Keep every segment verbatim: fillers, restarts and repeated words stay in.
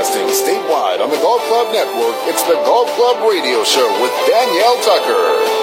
Broadcasting statewide on the Golf Club Network, it's the Golf Club Radio Show with Danielle Tucker.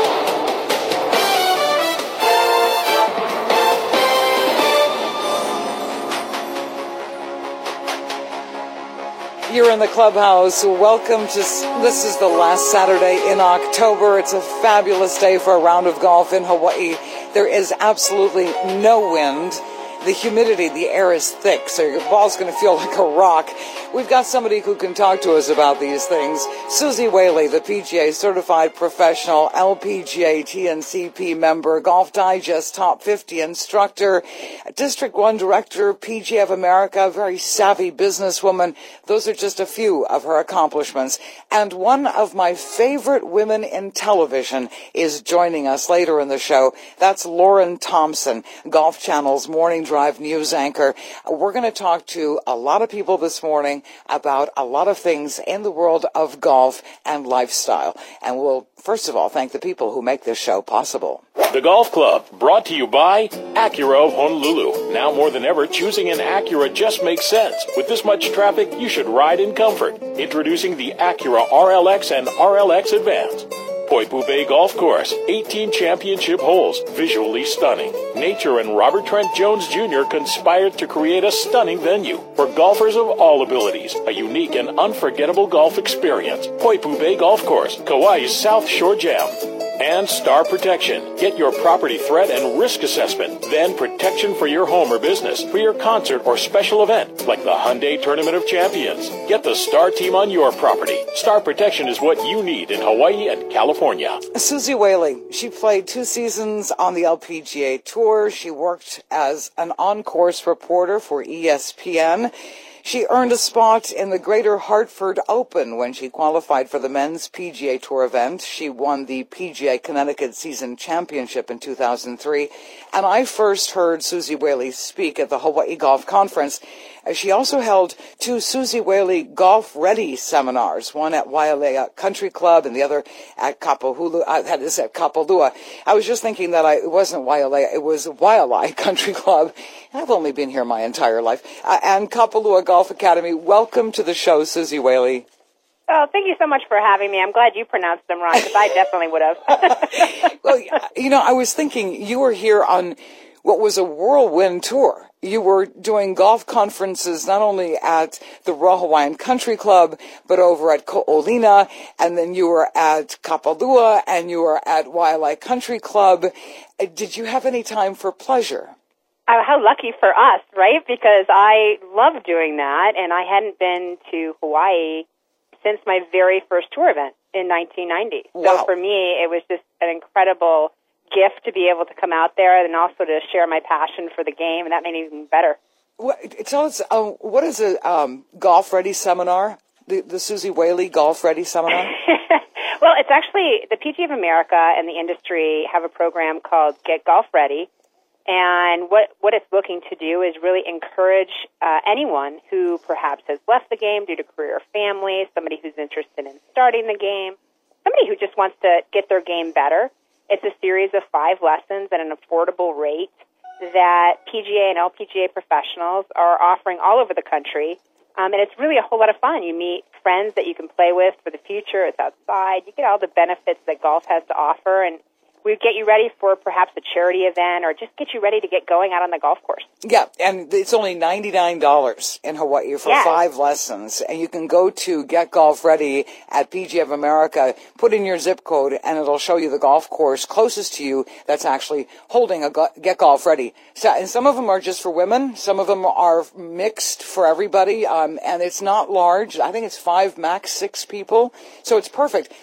You're in the clubhouse. Welcome to, this is the last Saturday in October. It's a fabulous day for a round of golf in Hawaii. There is absolutely no wind. The humidity, the air is thick, so your ball's going to feel like a rock. We've got somebody who can talk to us about these things. Suzy Whaley, the P G A certified professional, L P G A T N C P member, Golf Digest top fifty instructor, District one director, P G A of America, very savvy businesswoman. Those are just a few of her accomplishments. And one of my favorite women in television is joining us later in the show. That's Lauren Thompson, Golf Channel's morning Drive news anchor. We're going to talk to a lot of people this morning about a lot of things in the world of golf and lifestyle. And we'll, first of all, thank the people who make this show possible. The Golf Club, brought to you by Acura of Honolulu. Now more than ever, choosing an Acura just makes sense. With this much traffic, you should ride in comfort. Introducing the Acura R L X and R L X Advance. Poipu Bay Golf Course, eighteen championship holes, visually stunning. Nature and Robert Trent Jones Junior conspired to create a stunning venue for golfers of all abilities. A unique and unforgettable golf experience. Poipu Bay Golf Course, Kauai's South Shore Gem. And Star Protection. Get your property threat and risk assessment. Then protection for your home or business, for your concert or special event, like the Hyundai Tournament of Champions. Get the Star team on your property. Star Protection is what you need in Hawaii and California. Suzy Whaley, she played two seasons on the L P G A Tour. She worked as an on-course reporter for E S P N. She earned a spot in the Greater Hartford Open when she qualified for the men's P G A Tour event. She won the P G A Connecticut Season Championship in two thousand three. And I first heard Suzy Whaley speak at the Hawaii Golf Conference. She also held two Suzy Whaley Golf Ready seminars, one at Wailea Country Club and the other at Kapahulu, uh, that is at Kapalua. I was just thinking that I, it wasn't Wailea, it was Wailea Country Club. I've only been here my entire life. Uh, and Kapalua Golf Academy. Welcome to the show, Suzy Whaley. Oh, thank you so much for having me. I'm glad you pronounced them right, because I definitely would have. Well, you know, I was thinking you were here on what was a whirlwind tour. You were doing golf conferences not only at the Royal Hawaiian Country Club, but over at Ko'olina, and then you were at Kapalua, and you were at Wailea Country Club. Did you have any time for pleasure? Uh, how lucky for us, right? Because I love doing that, and I hadn't been to Hawaii since my very first tour event in nineteen ninety. Wow. So for me, it was just an incredible gift to be able to come out there and also to share my passion for the game, and that made it even better. What, tell us, uh, what is a um, Golf Ready seminar, the, the Suzy Whaley Golf Ready seminar? Well, it's actually, the P G A of America and the industry have a program called Get Golf Ready, and what, what it's looking to do is really encourage uh, anyone who perhaps has left the game due to career or family, somebody who's interested in starting the game, somebody who just wants to get their game better. It's a series of five lessons at an affordable rate that P G A and L P G A professionals are offering all over the country. Um, and it's really a whole lot of fun. You meet friends that you can play with for the future. It's outside. You get all the benefits that golf has to offer. And we get you ready for perhaps a charity event or just get you ready to get going out on the golf course. Yeah, and it's only ninety-nine dollars in Hawaii for yes. five lessons. And you can go to Get Golf Ready at P G A of America, put in your zip code, and it'll show you the golf course closest to you that's actually holding a go- Get Golf Ready. So, and some of them are just for women. Some of them are mixed for everybody. Um, and it's not large. I think it's five, max six people. So it's perfect.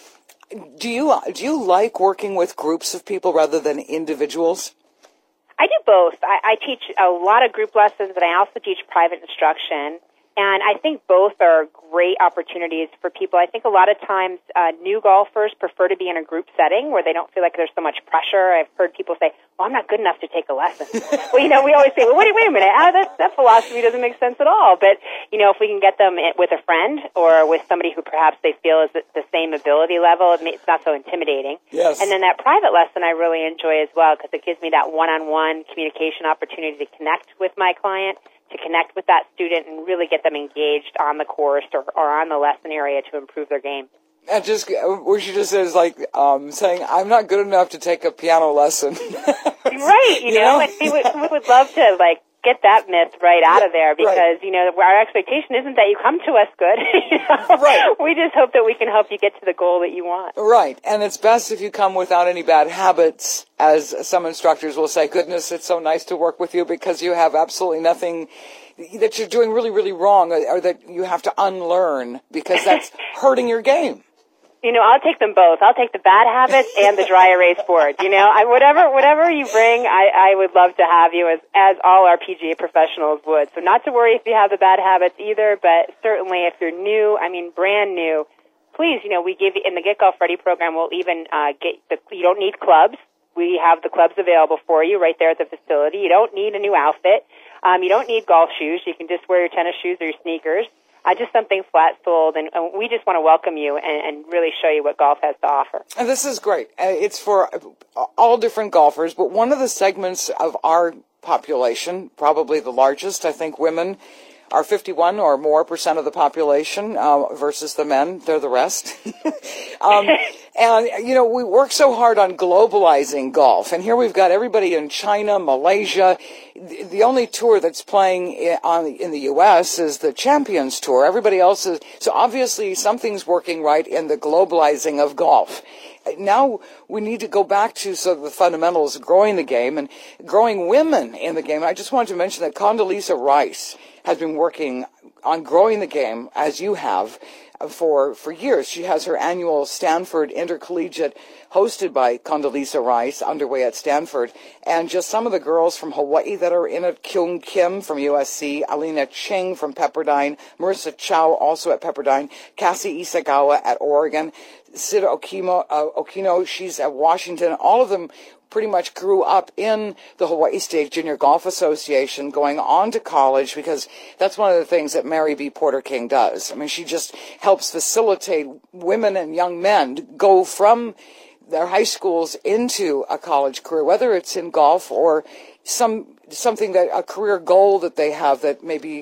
Do you do you like working with groups of people rather than individuals? I do both. I, I teach a lot of group lessons, and I also teach private instruction. And I think both are great opportunities for people. I think a lot of times uh, new golfers prefer to be in a group setting where they don't feel like there's so much pressure. I've heard people say, well, I'm not good enough to take a lesson. Well, you know, we always say, well, wait, wait a minute. Ah, that, that philosophy doesn't make sense at all. But, you know, if we can get them with a friend or with somebody who perhaps they feel is at the same ability level, it's not so intimidating. Yes. And then that private lesson I really enjoy as well because it gives me that one-on-one communication opportunity to connect with my client, to connect with that student and really get them engaged on the course or or, or on the lesson area to improve their game. And just what she just said is like um, saying, "I'm not good enough to take a piano lesson." Right, you, you know, know? And we would, we would love to like get that myth right out of there because right. you know our expectation isn't that you come to us good. you know? Right. We just hope that we can help you get to the goal that you want. Right, and it's best if you come without any bad habits, as some instructors will say. Goodness, it's so nice to work with you because you have absolutely nothing that you're doing really, really wrong, or, or that you have to unlearn because that's hurting your game. You know, I'll take them both. I'll take the bad habits and the dry erase board. You know, I, whatever whatever you bring, I, I would love to have you, as as all our P G A professionals would. So not to worry if you have the bad habits either, but certainly if you're new, I mean brand new, please, you know, we give you, in the Get Golf Ready program, we'll even uh, get the, you don't need clubs. We have the clubs available for you right there at the facility. You don't need a new outfit. Um, you don't need golf shoes. You can just wear your tennis shoes or your sneakers. Uh, just something flat-soled, and, and we just want to welcome you and, and really show you what golf has to offer. And this is great. Uh, it's for all different golfers, but one of the segments of our population, probably the largest, I think women are fifty-one or more percent of the population uh, versus the men. They're the rest. um, and, you know, we work so hard on globalizing golf. And here we've got everybody in China, Malaysia. The, the only tour that's playing in, on, in the U S is the Champions Tour. Everybody else is. So obviously something's working right in the globalizing of golf. Now we need to go back to sort of the fundamentals of growing the game and growing women in the game. I just wanted to mention that Condoleezza Rice has been working on growing the game, as you have, for for years. She has her annual Stanford Intercollegiate, hosted by Condoleezza Rice, underway at Stanford. And just some of the girls from Hawaii that are in it: Kyung Kim from U S C, Alina Ching from Pepperdine, Marissa Chow also at Pepperdine, Cassie Isagawa at Oregon, Sid Okino, uh, Okino, she's at Washington. All of them pretty much grew up in the Hawaii State Junior Golf Association, going on to college, because that's one of the things that Mary B. Porter King does. I mean, she just helps facilitate women and young men to go from their high schools into a college career, whether it's in golf or some something that a career goal that they have that maybe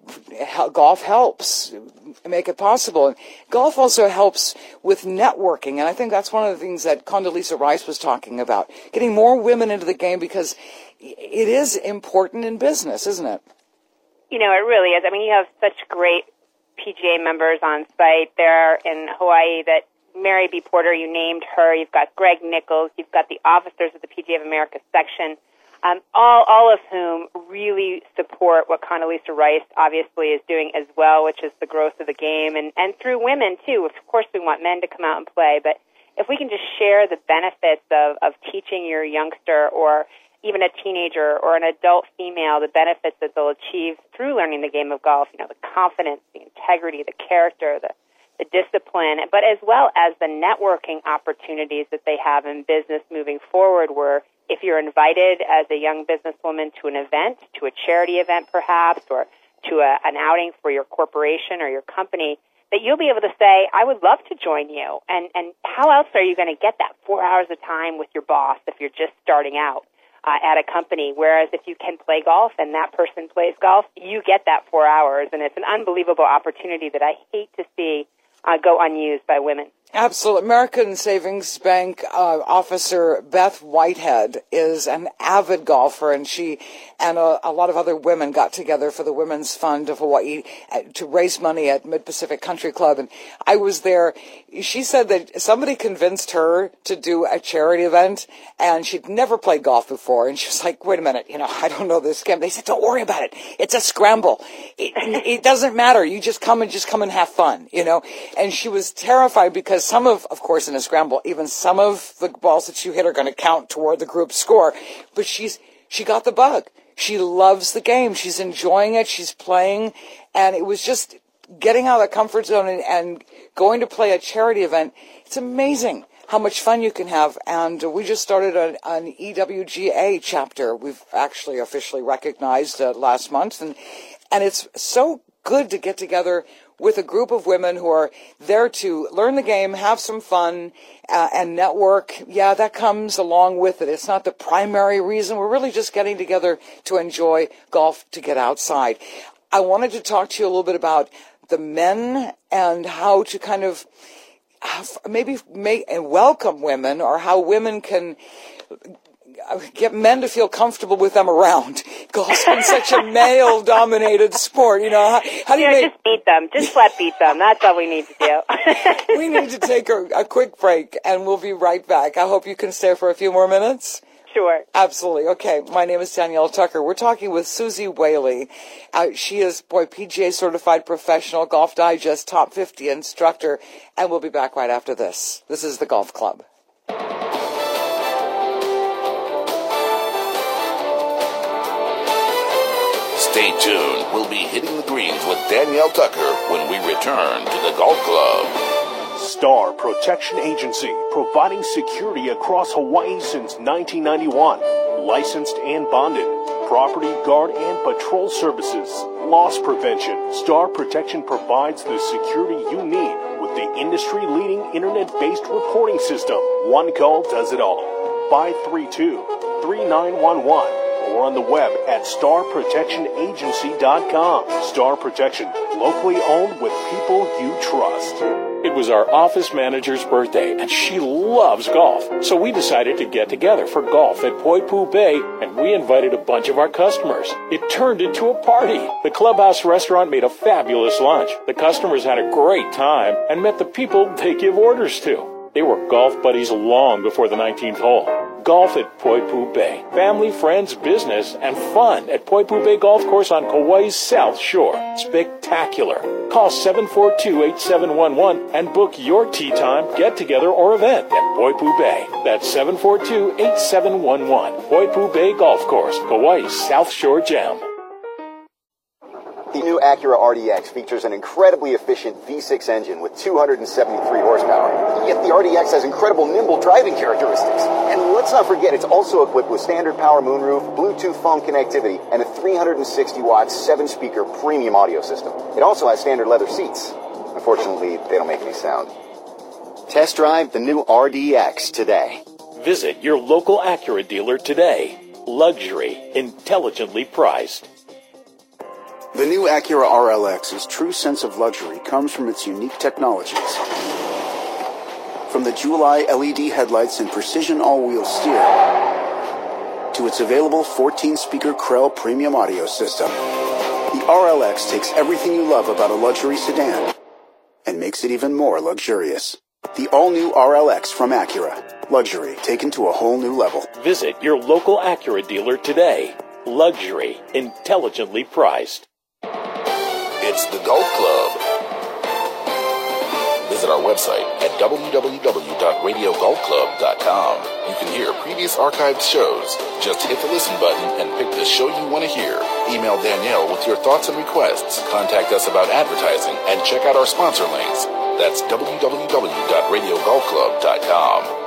golf helps make it possible. And golf also helps with networking, and I think that's one of the things that Condoleezza Rice was talking about, getting more women into the game, because it is important in business, isn't it? You know, it really is. I mean, you have such great P G A members on site there in Hawaii that Mary B. Porter, you named her. You've got Greg Nichols. You've got the officers of the P G A of America section. Um, all, all of whom really support what Condoleezza Rice obviously is doing as well, which is the growth of the game, and, and through women, too. Of course, we want men to come out and play, but if we can just share the benefits of, of teaching your youngster or even a teenager or an adult female the benefits that they'll achieve through learning the game of golf, you know, the confidence, the integrity, the character, the, the discipline, but as well as the networking opportunities that they have in business moving forward, where if you're invited as a young businesswoman to an event, to a charity event perhaps, or to a, an outing for your corporation or your company, that you'll be able to say, I would love to join you. And, and how else are you going to get that four hours of time with your boss if you're just starting out uh, at a company? Whereas if you can play golf and that person plays golf, you get that four hours. And it's an unbelievable opportunity that I hate to see uh, go unused by women. Absolutely. American Savings Bank uh, officer Beth Whitehead is an avid golfer, and she and a, a lot of other women got together for the Women's Fund of Hawaii to raise money at Mid-Pacific Country Club. And I was there. She said that somebody convinced her to do a charity event, and she'd never played golf before. And she was like, wait a minute, you know, I don't know this game. They said, don't worry about it. It's a scramble. It, it doesn't matter. You just come and just come and have fun, you know. And she was terrified because some of, of course, in a scramble, even some of the balls that you hit are going to count toward the group score. But she's she got the bug. She loves the game. She's enjoying it. She's playing. And it was just getting out of the comfort zone and, and going to play a charity event. It's amazing how much fun you can have. And we just started an, an E W G A chapter. We've actually officially recognized uh, last month. And, and it's so good to get together with a group of women who are there to learn the game, have some fun, uh, and network. Yeah, that comes along with it. It's not the primary reason. We're really just getting together to enjoy golf, to get outside. I wanted to talk to you a little bit about the men and how to kind of have, maybe make and welcome women, or how women can get men to feel comfortable with them around. Golf's been such a male-dominated sport. You know, how, how do you, you know, make... just beat them. Just flat beat them. That's all we need to do. We need to take a, a quick break, and we'll be right back. I hope you can stay for a few more minutes. Sure. Absolutely. Okay. My name is Danielle Tucker. We're talking with Susie Whaley. Uh, she is, boy, P G A certified professional, Golf Digest top fifty instructor, and we'll be back right after this. This is the Golf Club. Stay tuned. We'll be hitting the greens with Danielle Tucker when we return to the Golf Club. Star Protection Agency, providing security across Hawaii since nineteen ninety-one. Licensed and bonded. Property guard and patrol services. Loss prevention. Star Protection provides the security you need with the industry-leading internet-based reporting system. One call does it all. five three two, three nine one one. Or on the web at star protection agency dot com. Star Protection, locally owned with people you trust. It was our office manager's birthday, and she loves golf. So we decided to get together for golf at Poipu Bay, and we invited a bunch of our customers. It turned into a party. The Clubhouse restaurant made a fabulous lunch. The customers had a great time and met the people they give orders to. They were golf buddies long before the nineteenth hole. Golf at Poipu Bay. Family, friends, business, and fun at Poipu Bay Golf Course on Kauai's South Shore. Spectacular. Call seven four two, eight seven one one and book your tee time, get-together, or event at Poipu Bay. That's seven four two, eight seven one one. Poipu Bay Golf Course, Kauai's South Shore Gem. The new Acura R D X features an incredibly efficient V six engine with two hundred seventy-three horsepower. Yet the R D X has incredible nimble driving characteristics. And let's not forget, it's also equipped with standard power moonroof, Bluetooth phone connectivity, and a three hundred sixty watt seven speaker premium audio system. It also has standard leather seats. Unfortunately, they don't make any sound. Test drive the new R D X today. Visit your local Acura dealer today. Luxury, intelligently priced. The new Acura R L X's true sense of luxury comes from its unique technologies. From the Jewel-Eye L E D headlights and precision all-wheel steer, to its available fourteen speaker Krell premium audio system, the R L X takes everything you love about a luxury sedan and makes it even more luxurious. The all-new R L X from Acura. Luxury taken to a whole new level. Visit your local Acura dealer today. Luxury, intelligently priced. It's the Golf Club. Visit our website at w w w dot radio golf club dot com. You can hear previous archived shows. Just hit the listen button and pick the show you want to hear. Email Danielle with your thoughts and requests. Contact us about advertising and check out our sponsor links. That's w w w dot radio golf club dot com.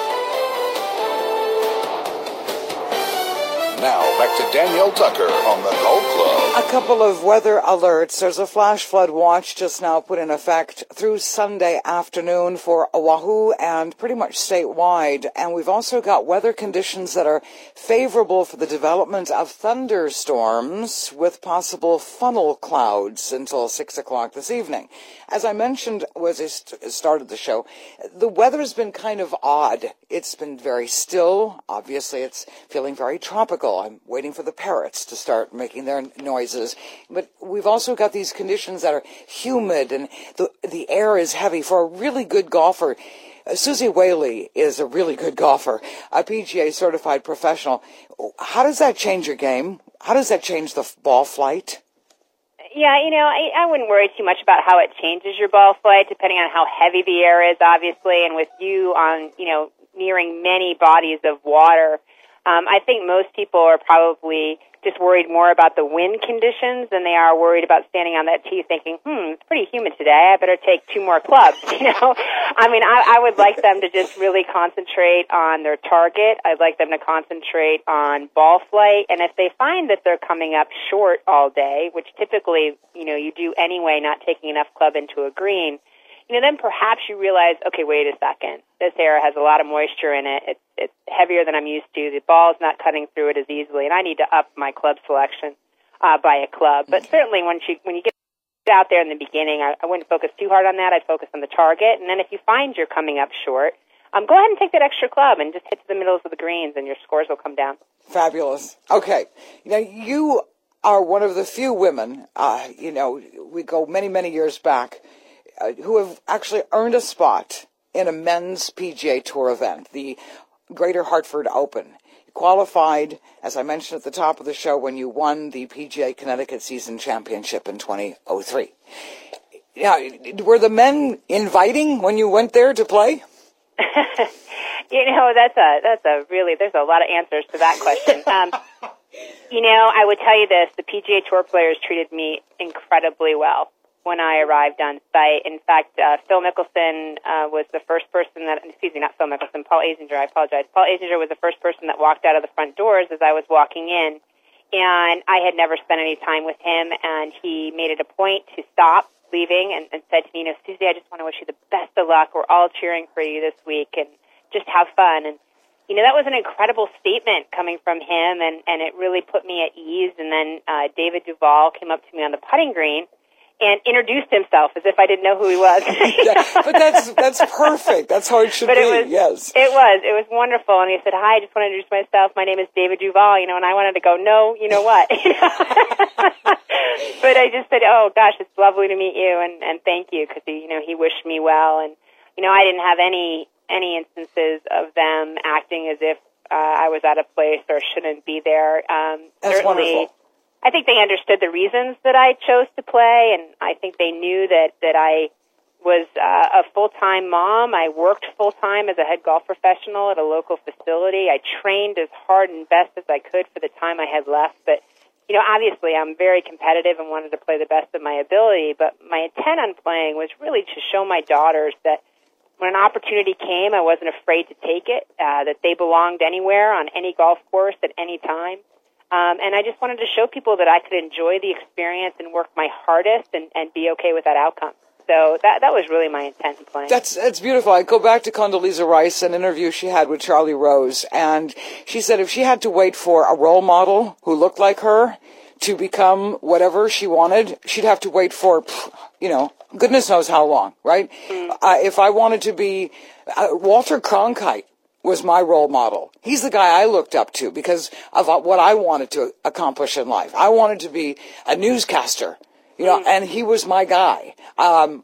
Now, back to Danielle Tucker on the Golf Club. A couple of weather alerts. There's a flash flood watch just now put in effect through Sunday afternoon for Oahu and pretty much statewide. And we've also got weather conditions that are favorable for the development of thunderstorms with possible funnel clouds until six o'clock this evening. As I mentioned as I st- started the show, the weather has been kind of odd. It's been very still. Obviously, it's feeling very tropical. I'm waiting for the parrots to start making their noises. But we've also got these conditions that are humid and the, the air is heavy. For a really good golfer, uh, Susie Whaley is a really good golfer, a P G A certified professional. How does that change your game? How does that change the ball flight? Yeah, you know, I, I wouldn't worry too much about how it changes your ball flight, depending on how heavy the air is, obviously, and with you on, you know, nearing many bodies of water. Um, I think most people are probably just worried more about the wind conditions than they are worried about standing on that tee thinking, hmm, it's pretty humid today. I better take two more clubs, you know? I mean, I, I would like them to just really concentrate on their target. I'd like them to concentrate on ball flight. And if they find that they're coming up short all day, which typically, you know, you do anyway, not taking enough club into a green, you know, then perhaps you realize, okay, wait a second. This air has a lot of moisture in it. It's, it's heavier than I'm used to. The ball's not cutting through it as easily, and I need to up my club selection uh, by a club. But certainly, when you when you get out there in the beginning, I, I wouldn't focus too hard on that. I'd focus on the target. And then if you find you're coming up short, um, go ahead and take that extra club and just hit to the middles of the greens, and your scores will come down. Fabulous. Okay. Now, you are one of the few women, uh, you know, we go many, many years back, uh, who have actually earned a spot in a men's P G A Tour event, the Greater Hartford Open. You qualified, as I mentioned at the top of the show, when you won the P G A Connecticut Season Championship in two thousand three. Now, were the men inviting when you went there to play? You know, that's a that's a really, there's a lot of answers to that question. Um, you know, I would tell you this, the P G A Tour players treated me incredibly well when I arrived on site. In fact, uh, Phil Mickelson uh, was the first person that, excuse me, not Phil Mickelson, Paul Azinger, I apologize. Paul Azinger was the first person that walked out of the front doors as I was walking in, and I had never spent any time with him, and he made it a point to stop leaving and, and said to me, you know, Susie, I just want to wish you the best of luck. We're all cheering for you this week, and just have fun. And, you know, that was an incredible statement coming from him, and, and it really put me at ease. And then uh, David Duval came up to me on the putting green and introduced himself as if I didn't know who he was. Yeah, but that's that's perfect. That's how it should but be, it was, yes. It was. It was wonderful. And he said, hi, I just want to introduce myself. My name is David Duval, you know, and I wanted to go, no, you know what? But I just said, oh, gosh, it's lovely to meet you, and, and thank you, because, you know, he wished me well. And, you know, I didn't have any any instances of them acting as if uh, I was out of place or shouldn't be there. Um, That's certainly, wonderful. I think they understood the reasons that I chose to play, and I think they knew that, that I was uh, a full-time mom. I worked full-time as a head golf professional at a local facility. I trained as hard and best as I could for the time I had left. But, you know, obviously I'm very competitive and wanted to play the best of my ability. But my intent on playing was really to show my daughters that when an opportunity came, I wasn't afraid to take it, uh, that they belonged anywhere on any golf course at any time. Um, and I just wanted to show people that I could enjoy the experience and work my hardest and, and be okay with that outcome. So that that was really my intent in playing. That's that's beautiful. I go back to Condoleezza Rice, an interview she had with Charlie Rose, and she said if she had to wait for a role model who looked like her to become whatever she wanted, she'd have to wait for, you know, goodness knows how long, right? Mm. Uh, if I wanted to be, uh, Walter Cronkite was my role model. He's the guy I looked up to because of what I wanted to accomplish in life. I wanted to be a newscaster, you know, mm. and he was my guy. Um,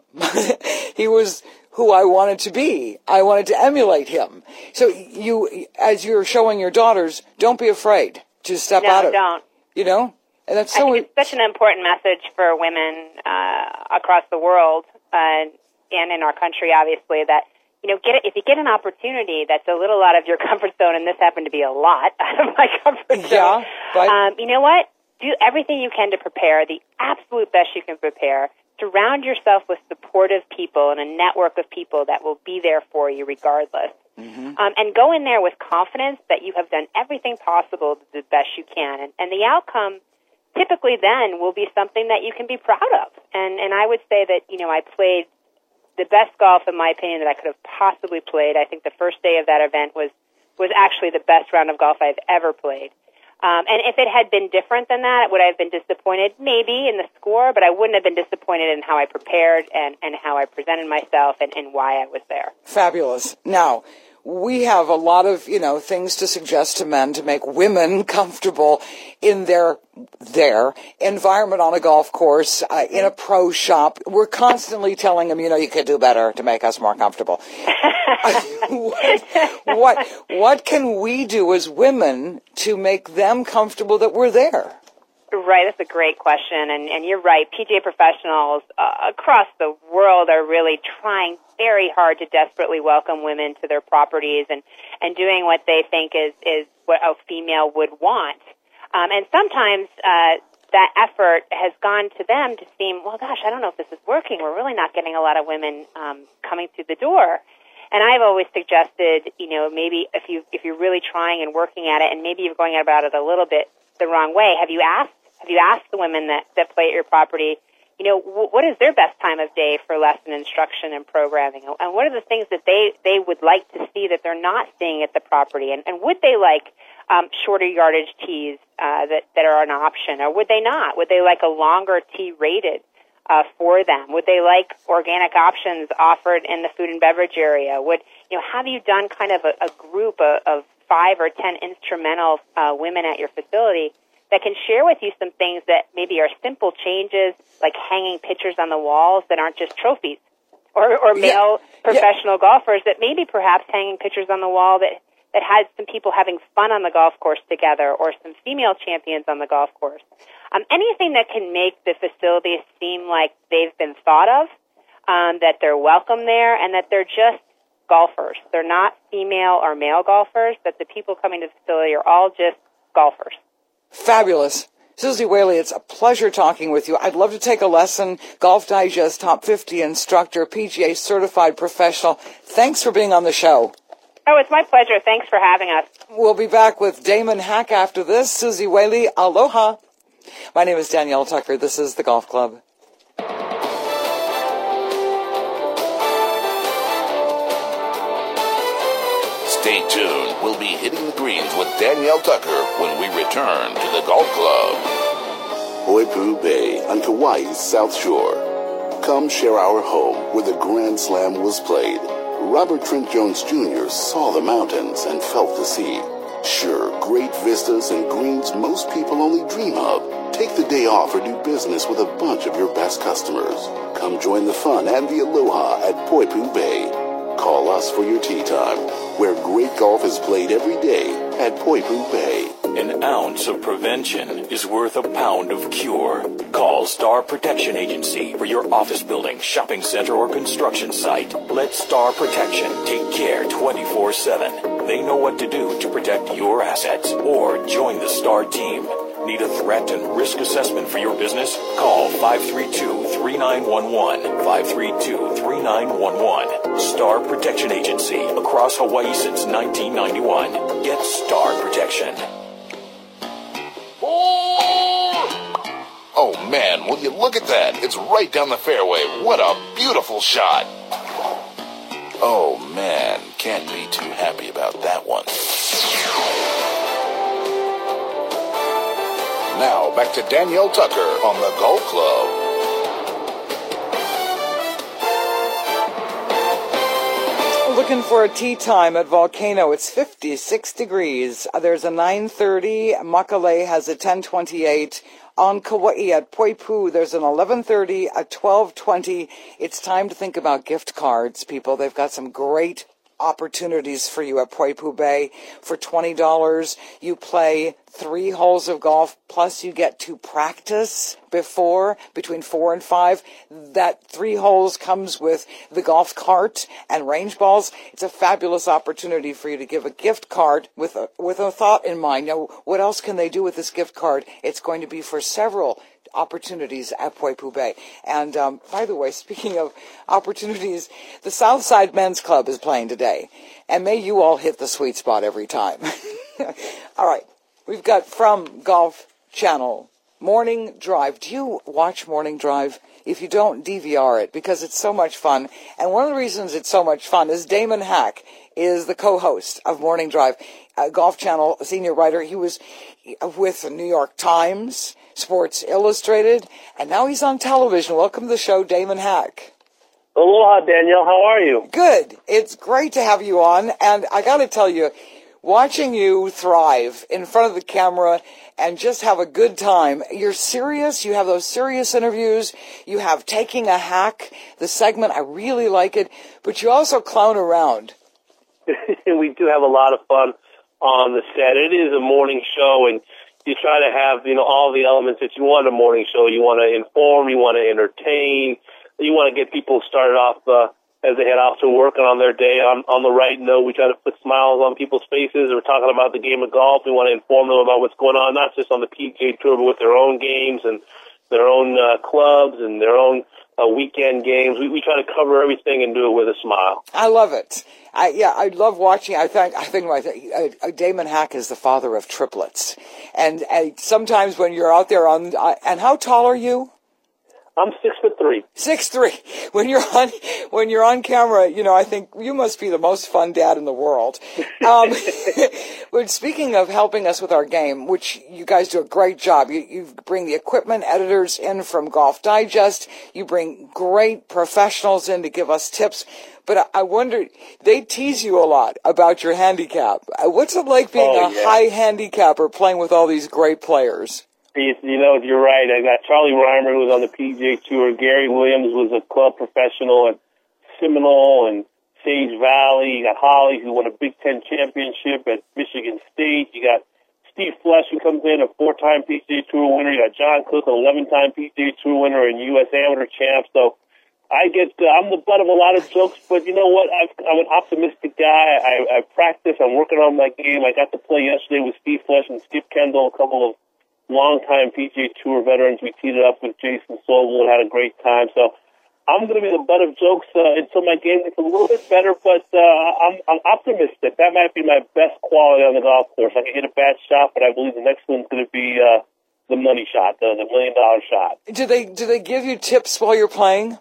he was who I wanted to be. I wanted to emulate him. So you, as you're showing your daughters, don't be afraid to step no, out of it. No, don't. You know? And that's so I think it's such an important message for women uh, across the world uh, and in our country, obviously, that, you know, get it, if you get an opportunity that's a little out of your comfort zone, and this happened to be a lot out of my comfort zone, yeah, but um, you know what? Do everything you can to prepare, the absolute best you can prepare. Surround yourself with supportive people and a network of people that will be there for you regardless. Mm-hmm. Um, and go in there with confidence that you have done everything possible to do the best you can. And, and the outcome typically then will be something that you can be proud of. And and I would say that, you know, I played the best golf, in my opinion, that I could have possibly played. I think the first day of that event was, was actually the best round of golf I've ever played. Um, and if it had been different than that, would I have been disappointed? Maybe in the score, but I wouldn't have been disappointed in how I prepared and, and how I presented myself and, and why I was there. Fabulous. Now, we have a lot of, you know, things to suggest to men to make women comfortable in their their environment on a golf course, uh, in a pro shop. We're constantly telling them, you know, you could do better to make us more comfortable. what, what what can we do as women to make them comfortable that we're there? Right, that's a great question, and, and you're right. P G A professionals uh, across the world are really trying very hard to desperately welcome women to their properties and, and doing what they think is, is what a female would want. Um, and sometimes uh, that effort has gone to them to seem, well, gosh, I don't know if this is working. We're really not getting a lot of women um, coming through the door. And I've always suggested, you know, maybe if you if you're really trying and working at it, and maybe you're going about it a little bit the wrong way, have you asked? Have you asked the women that, that play at your property, you know, w- what is their best time of day for lesson instruction and programming? And what are the things that they, they would like to see that they're not seeing at the property? And, and would they like um, shorter yardage tees uh, that, that are an option? Or would they not? Would they like a longer tee rated? uh, for them? Would they like organic options offered in the food and beverage area? Would, you know, have you done kind of a, a group of, of five or ten instrumental uh, women at your facility that can share with you some things that maybe are simple changes, like hanging pictures on the walls that aren't just trophies, or, or male yeah. professional yeah. golfers that maybe perhaps hanging pictures on the wall that, that has some people having fun on the golf course together, or some female champions on the golf course. Um, anything that can make the facilities seem like they've been thought of, um, that they're welcome there, and that they're just golfers. They're not female or male golfers, that the people coming to the facility are all just golfers. Fabulous. Susie Whaley, it's a pleasure talking with you. I'd love to take a lesson. Golf Digest Top fifty instructor, P G A certified professional. Thanks for being on the show. Oh, it's my pleasure. Thanks for having us. We'll be back with Damon Hack after this. Susie Whaley, aloha. My name is Danielle Tucker. This is The Golf Club. Stay tuned. We'll be hitting the greens with Danielle Tucker when we return to the Golf Club. Poipu Bay on Kauai's South Shore. Come share our home where the Grand Slam was played. Robert Trent Jones Junior saw the mountains and felt the sea. Sure, great vistas and greens most people only dream of. Take the day off or do business with a bunch of your best customers. Come join the fun and the aloha at Poipu Bay. Call us for your tee time, where great golf is played every day at Poipu Bay. An ounce of prevention is worth a pound of cure. Call Star Protection Agency for your office building, shopping center, or construction site. Let Star Protection take care twenty-four seven. They know what to do to protect your assets. Or join the Star team. Need a threat and risk assessment for your business? Call five three two, three nine one one, five three two, three nine one one. Star Protection Agency, across Hawaii since nineteen ninety-one. Get Star Protection. Oh man, will you look at that? It's right down the fairway. What a beautiful shot. Oh man, can't be too happy about that one. Now, back to Danielle Tucker on the Golf Club. Looking for a tee time at Volcano. It's fifty-six degrees. There's a nine thirty. Makale has a ten twenty-eight. On Kauai at Poipu, there's an eleven thirty, a twelve twenty. It's time to think about gift cards, people. They've got some great opportunities for you at Poipu Bay. For twenty dollars, you play three holes of golf, plus you get to practice before, between four and five. That three holes comes with the golf cart and range balls. It's a fabulous opportunity for you to give a gift card with a, with a thought in mind. Now, what else can they do with this gift card? It's going to be for several opportunities at Poipu Bay. And um, by the way, speaking of opportunities, the Southside Men's Club is playing today. And may you all hit the sweet spot every time. All right. We've got from Golf Channel, Morning Drive. Do you watch Morning Drive? If you don't, D V R it, because it's so much fun. And one of the reasons it's so much fun is Damon Hack is the co-host of Morning Drive, uh, Golf Channel senior writer. He was with the New York Times, Sports Illustrated, and now he's on television. Welcome to the show, Damon Hack. Aloha, Danielle. How are you? Good. It's great to have you on, and I got to tell you, watching you thrive in front of the camera and just have a good time. You're serious. You have those serious interviews. You have Taking a Hack, the segment. I really like it. But you also clown around. We do have a lot of fun on the set. It is a morning show, and you try to have, you know, all the elements that you want in a morning show. You want to inform. You want to entertain. You want to get people started off uh, as they head off to work and on their day on, on the right note. We try to put smiles on people's faces. We're talking about the game of golf. We want to inform them about what's going on, not just on the P G A Tour, but with their own games and their own uh, clubs and their own uh, weekend games. We, we try to cover everything and do it with a smile. I love it. I, yeah, I love watching. I think I think my uh, Damon Hack is the father of triplets, and uh, sometimes when you're out there on, uh, and how tall are you? I'm six foot three. Six three. When you're on when you're on camera, you know, I think you must be the most fun dad in the world. Um, but speaking of helping us with our game, which you guys do a great job. You, you bring the equipment editors in from Golf Digest. You bring great professionals in to give us tips. But I, I wonder, they tease you a lot about your handicap. What's it like being oh, a yeah. high handicapper playing with all these great players? You know, you're right. I got Charlie Reimer, who was on the P G A Tour. Gary Williams was a club professional at Seminole and Sage Valley. You got Holly, who won a Big Ten championship at Michigan State. You got Steve Flesch, who comes in, a four-time P G A Tour winner. You got John Cook, an eleven-time P G A Tour winner and U S Amateur champ. So I get, uh, I'm the butt of a lot of jokes, but you know what? I've, I'm an optimistic guy. I, I practice. I'm working on my game. I got to play yesterday with Steve Flesch and Skip Kendall, a couple of long-time P G A Tour veterans. We teed it up with Jason Sobel and had a great time. So I'm going to be the butt of jokes uh, until my game gets a little bit better, but uh, I'm, I'm optimistic. That might be my best quality on the golf course. I can hit a bad shot, but I believe the next one's going to be uh, the money shot, the, the million-dollar shot. Do they do they give you tips while you're playing?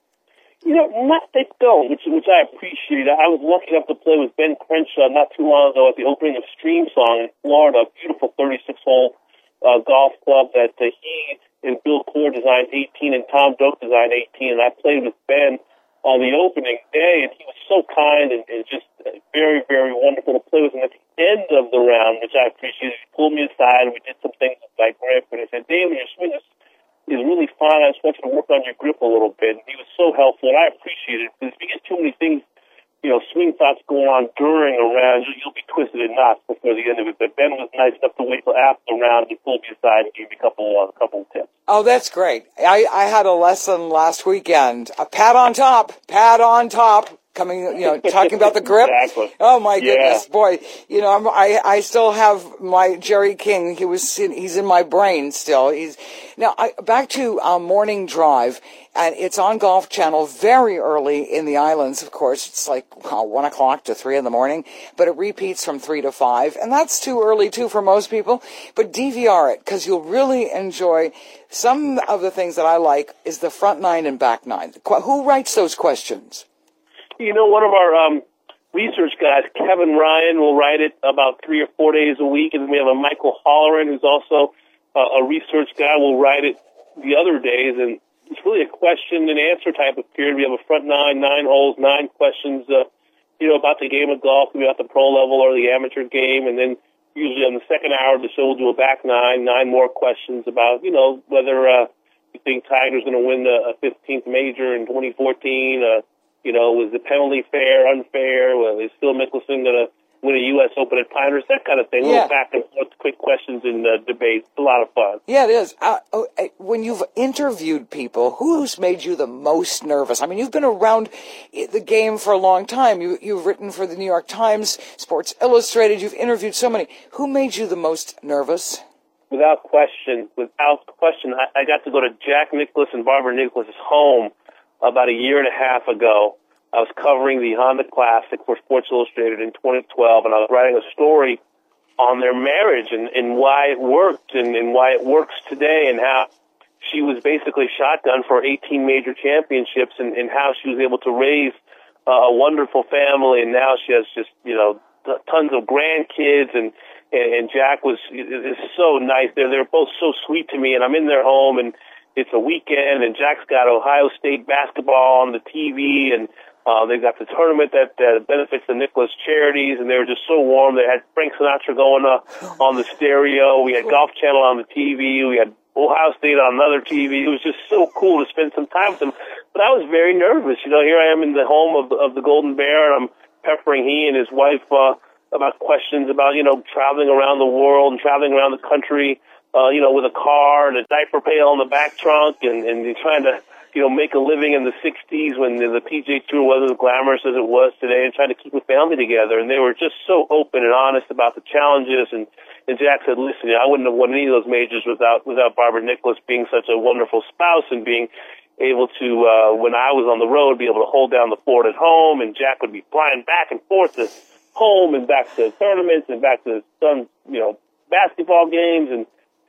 You know, not they don't, which which I appreciate. I was lucky enough to play with Ben Crenshaw not too long ago at the opening of Stream Song in Florida, a beautiful thirty-six hole uh, golf club that uh, he and Bill Core designed eighteen and Tom Doak designed eighteen, and I played with Ben on the opening day, and he was so kind and, and just very, very wonderful to play with. And at the end of the round, which I appreciated, he pulled me aside and we did some things with my grip, and he said, "David, your swing is is really fine. I just want you to work on your grip a little bit." And he was so helpful, and I appreciate it, because if you get too many things, you know, swing thoughts going on during a round, you'll be twisted in knots before the end of it. But Ben was nice enough to wait till after the round. He pulled me aside and gave me a couple, uh, couple of tips. Oh, that's great. I, I had a lesson last weekend. A pat on top, pat on top. Coming, you know, talking about the grip. Exactly. Oh my goodness, yeah. boy! You know, I'm, I I still have my Jerry King. He was in, he's in my brain still. He's now I, back to um, Morning Drive, and it's on Golf Channel very early in the islands. Of course, it's like uh, one o'clock to three in the morning, but it repeats from three to five, and that's too early too for most people. But D V R it, because you'll really enjoy. Some of the things that I like is the front nine and back nine. Who writes those questions? You know, one of our um, research guys, Kevin Ryan, will write it about three or four days a week, and we have a Michael Holleran, who's also uh, a research guy, will write it the other days, and it's really a question and answer type of period. We have a front nine, nine holes, nine questions, uh, you know, about the game of golf, about the pro level or the amateur game, and then usually on the second hour of the show, we'll do a back nine, nine more questions about, you know, whether uh, you think Tiger's going to win a fifteenth major in twenty fourteen, uh, you know, was the penalty fair, unfair? Well, is Phil Mickelson going to win a U S Open at Pinehurst? That kind of thing. Yeah. Little back and forth, quick questions and uh, debates. It's a lot of fun. Yeah, it is. Uh, when you've interviewed people, who's made you the most nervous? I mean, you've been around the game for a long time. You, you've written for the New York Times, Sports Illustrated. You've interviewed so many. Who made you the most nervous? Without question. Without question. I, I got to go to Jack Nicklaus and Barbara Nicklaus's home about a year and a half ago. I was covering the Honda Classic for Sports Illustrated in twenty twelve, and I was writing a story on their marriage and, and why it worked and, and why it works today, and how she was basically shotgun for eighteen major championships, and, and how she was able to raise uh, a wonderful family, and now she has just, you know, t- tons of grandkids, and, and, and Jack was is so nice. They're, they're both so sweet to me, and I'm in their home, and it's a weekend, and Jack's got Ohio State basketball on the T V, and uh, they've got the tournament that uh, benefits the Nicklaus charities, and they were just so warm. They had Frank Sinatra going uh, on the stereo. We had Golf Channel on the T V. We had Ohio State on another T V. It was just so cool to spend some time with them. But I was very nervous. You know, here I am in the home of the, of the Golden Bear, and I'm peppering he and his wife uh, about questions about, you know, traveling around the world and traveling around the country. Uh, you know, with a car and a diaper pail in the back trunk, and, and trying to, you know, make a living in the sixties when the, the P G A Tour wasn't as glamorous as it was today, and trying to keep a family together. And they were just so open and honest about the challenges. And, and Jack said, listen, I wouldn't have won any of those majors without without Barbara Nicklaus being such a wonderful spouse and being able to, uh, when I was on the road, be able to hold down the fort at home, and Jack would be flying back and forth to home and back to tournaments and back to some, you know, basketball games. And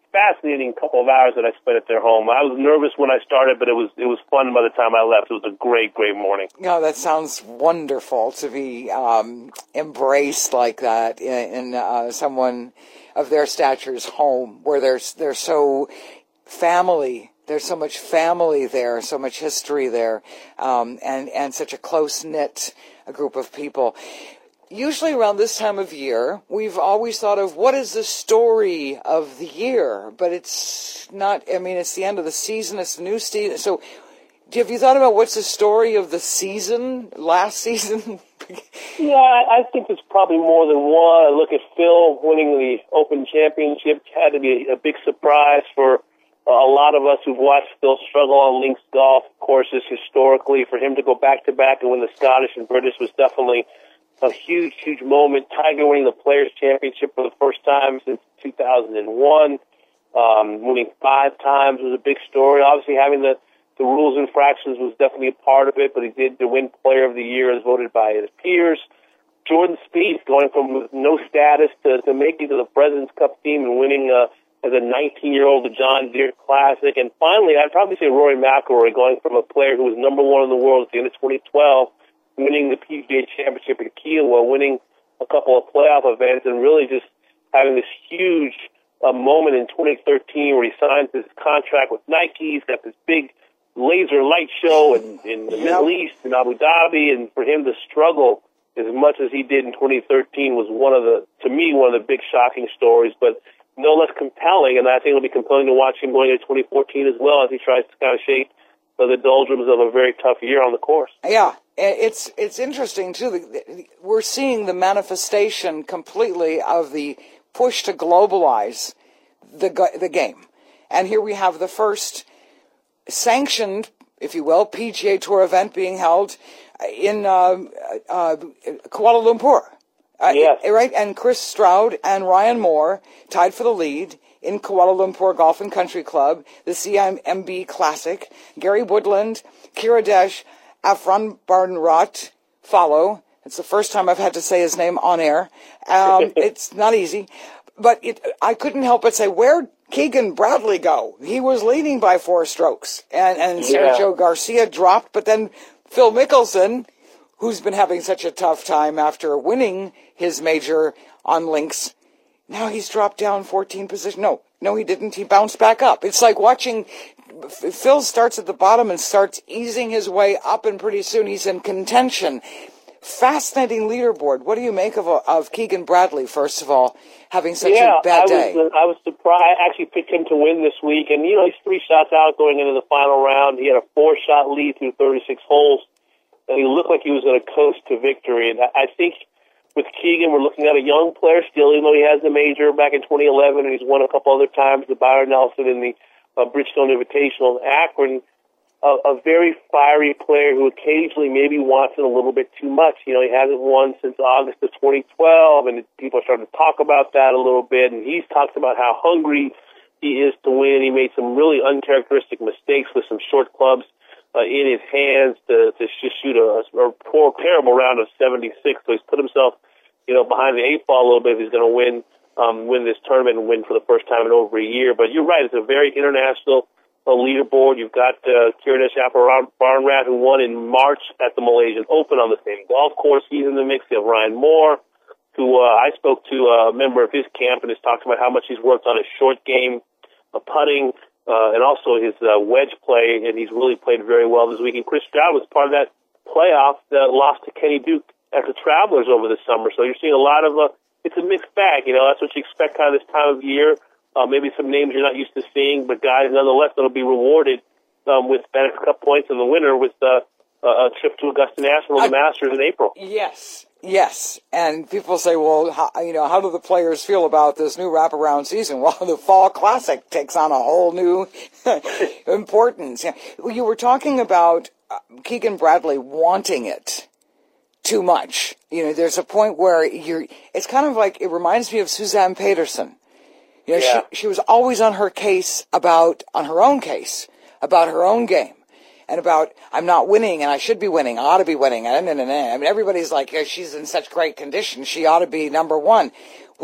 fascinating couple of hours that I spent at their home. I was nervous when I started, but it was it was fun by the time I left. It was a great, great morning. No, that sounds wonderful to be um, embraced like that in, in uh, someone of their stature's home, where there's they're so family. There's so much family there, so much history there, um, and and such a close knit group of people. Usually around this time of year, we've always thought of what is the story of the year, but it's not, I mean, it's the end of the season, it's the new season. So have you thought about what's the story of the season, last season? Yeah, I think it's probably more than one. I look at Phil winning the Open Championship, had to be a big surprise for a lot of us who've watched Phil struggle on links golf courses historically. For him to go back-to-back and win the Scottish and British was definitely a huge, huge moment. Tiger winning the Players' Championship for the first time since two thousand one, um, winning five times was a big story. Obviously, having the, the rules infractions was definitely a part of it, but he did the win Player of the Year as voted by his peers. Jordan Spieth going from no status to, to making to the President's Cup team and winning uh, as a nineteen-year-old the John Deere Classic. And finally, I'd probably say Rory McIlroy going from a player who was number one in the world at the end of twenty twelve, winning the P G A Championship at Kiawah, winning a couple of playoff events, and really just having this huge uh, moment in twenty thirteen where he signs this contract with Nike. He's got this big laser light show in, in the yep. Middle East, in Abu Dhabi, and for him to struggle as much as he did in twenty thirteen was one of the, to me, one of the big shocking stories, but no less compelling, and I think it'll be compelling to watch him going into twenty fourteen as well as he tries to kind of shake the doldrums of a very tough year on the course. Yeah, it's it's interesting, too. We're seeing the manifestation completely of the push to globalize the the game. And here we have the first sanctioned, if you will, P G A Tour event being held in uh, uh, Kuala Lumpur. Uh, yes. Right, and Chris Stroud and Ryan Moore tied for the lead in Kuala Lumpur Golf and Country Club, the C I M B Classic. Gary Woodland, Kiradesh Afranbarnrat follow. It's the first time I've had to say his name on air. Um, it's not easy. But it, I couldn't help but say, where'd Keegan Bradley go? He was leading by four strokes. And, and yeah. Sergio Garcia dropped, but then Phil Mickelson, who's been having such a tough time after winning his major on links, now he's dropped down fourteen positions. No, no, he didn't. He bounced back up. It's like watching Phil starts at the bottom and starts easing his way up, and pretty soon he's in contention. Fascinating leaderboard. What do you make of of Keegan Bradley, first of all, having such yeah, a bad I day? Was, I was surprised. I actually picked him to win this week, and, you know, he's three shots out going into the final round. He had a four-shot lead through thirty-six holes, and he looked like he was going to coast to victory. And I think with Keegan, we're looking at a young player still, even though he has the major back in twenty eleven, and he's won a couple other times, the Byron Nelson and the uh, Bridgestone Invitational in Akron. A, a very fiery player who occasionally maybe wants it a little bit too much. You know, he hasn't won since August of twenty twelve, and people are starting to talk about that a little bit, and he's talked about how hungry he is to win. He made some really uncharacteristic mistakes with some short clubs uh, in his hands to, to just shoot a, a poor, terrible round of seventy-six, so he's put himself, you know, behind the eight ball a little bit if he's going to win, um, win this tournament and win for the first time in over a year. But you're right, it's a very international a leaderboard. You've got uh, Kiradesh Afranbarnrat, who won in March at the Malaysian Open on the same golf course. He's in the mix. You have Ryan Moore, who uh, I spoke to a member of his camp and has talked about how much he's worked on his short game, uh, putting, uh, and also his uh, wedge play, and he's really played very well this week. And Chris Stroud was part of that playoff that lost to Kenny Duke at the Travelers over the summer. So you're seeing a lot of uh, it's a mixed bag. You know, that's what you expect kind of this time of year. Uh, maybe some names you're not used to seeing, but guys, nonetheless, that'll be rewarded um, with FedEx Cup points and the winner with uh, a trip to Augusta National, the I, Masters in April. Yes, yes. And people say, well, how, you know, how do the players feel about this new wraparound season? Well, the Fall Classic takes on a whole new importance. You were talking about uh, Keegan Bradley wanting it too much. You know, there's a point where you're. It's kind of like, it reminds me of Suzanne Peterson. You know, yeah. she, she was always on her case about, on her own case, about her own game, and about, I'm not winning, and I should be winning, I ought to be winning, and, and, and, and. I mean, everybody's like, yeah, she's in such great condition, she ought to be number one. Well,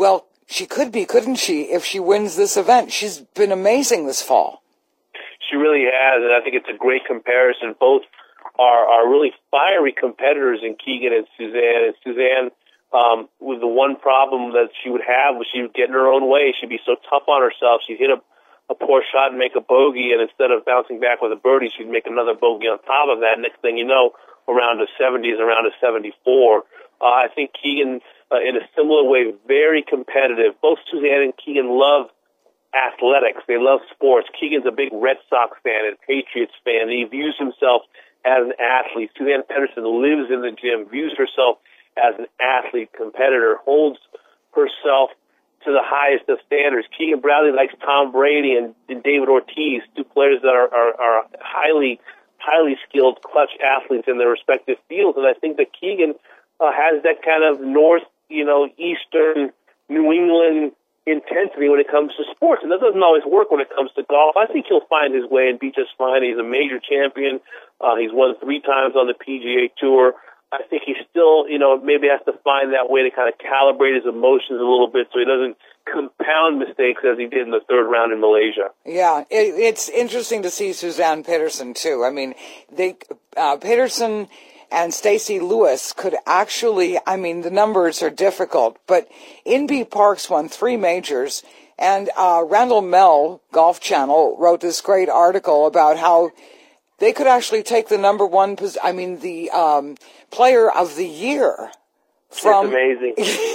She could be, couldn't she, if she wins this event? She's been amazing this fall. She really has, and I think it's a great comparison. Both are, are really fiery competitors in Keegan and Suzanne. And Suzanne, um, with the one problem that she would have was she would get in her own way. She'd be so tough on herself. She'd hit a, a poor shot and make a bogey, and instead of bouncing back with a birdie, she'd make another bogey on top of that. Next thing you know, around a seventies, around a seventy-four. Uh, I think Keegan, uh, in a similar way, very competitive. Both Suzanne and Keegan love athletics. They love sports. Keegan's a big Red Sox fan and Patriots fan. He views himself as an athlete. Suzanne Pettersen lives in the gym, views herself as an athlete, competitor, holds herself to the highest of standards. Keegan Bradley likes Tom Brady and, and David Ortiz, two players that are, are, are highly, highly skilled, clutch athletes in their respective fields. And I think that Keegan uh, has that kind of north, you know, eastern New England intensity when it comes to sports. And that doesn't always work when it comes to golf. I think he'll find his way and be just fine. He's a major champion. Uh, he's won three times on the P G A Tour. I think he still, you know, maybe has to find that way to kind of calibrate his emotions a little bit so he doesn't compound mistakes as he did in the third round in Malaysia. Yeah, it, it's interesting to see Suzanne Pettersen, too. I mean, they uh, Pettersen and Stacey Lewis could actually, I mean, the numbers are difficult, but Inbee Parks won three majors, and uh, Randall Mell, Golf Channel, wrote this great article about how they could actually take the number one, pos- I mean, the um, player of the year from... It's amazing.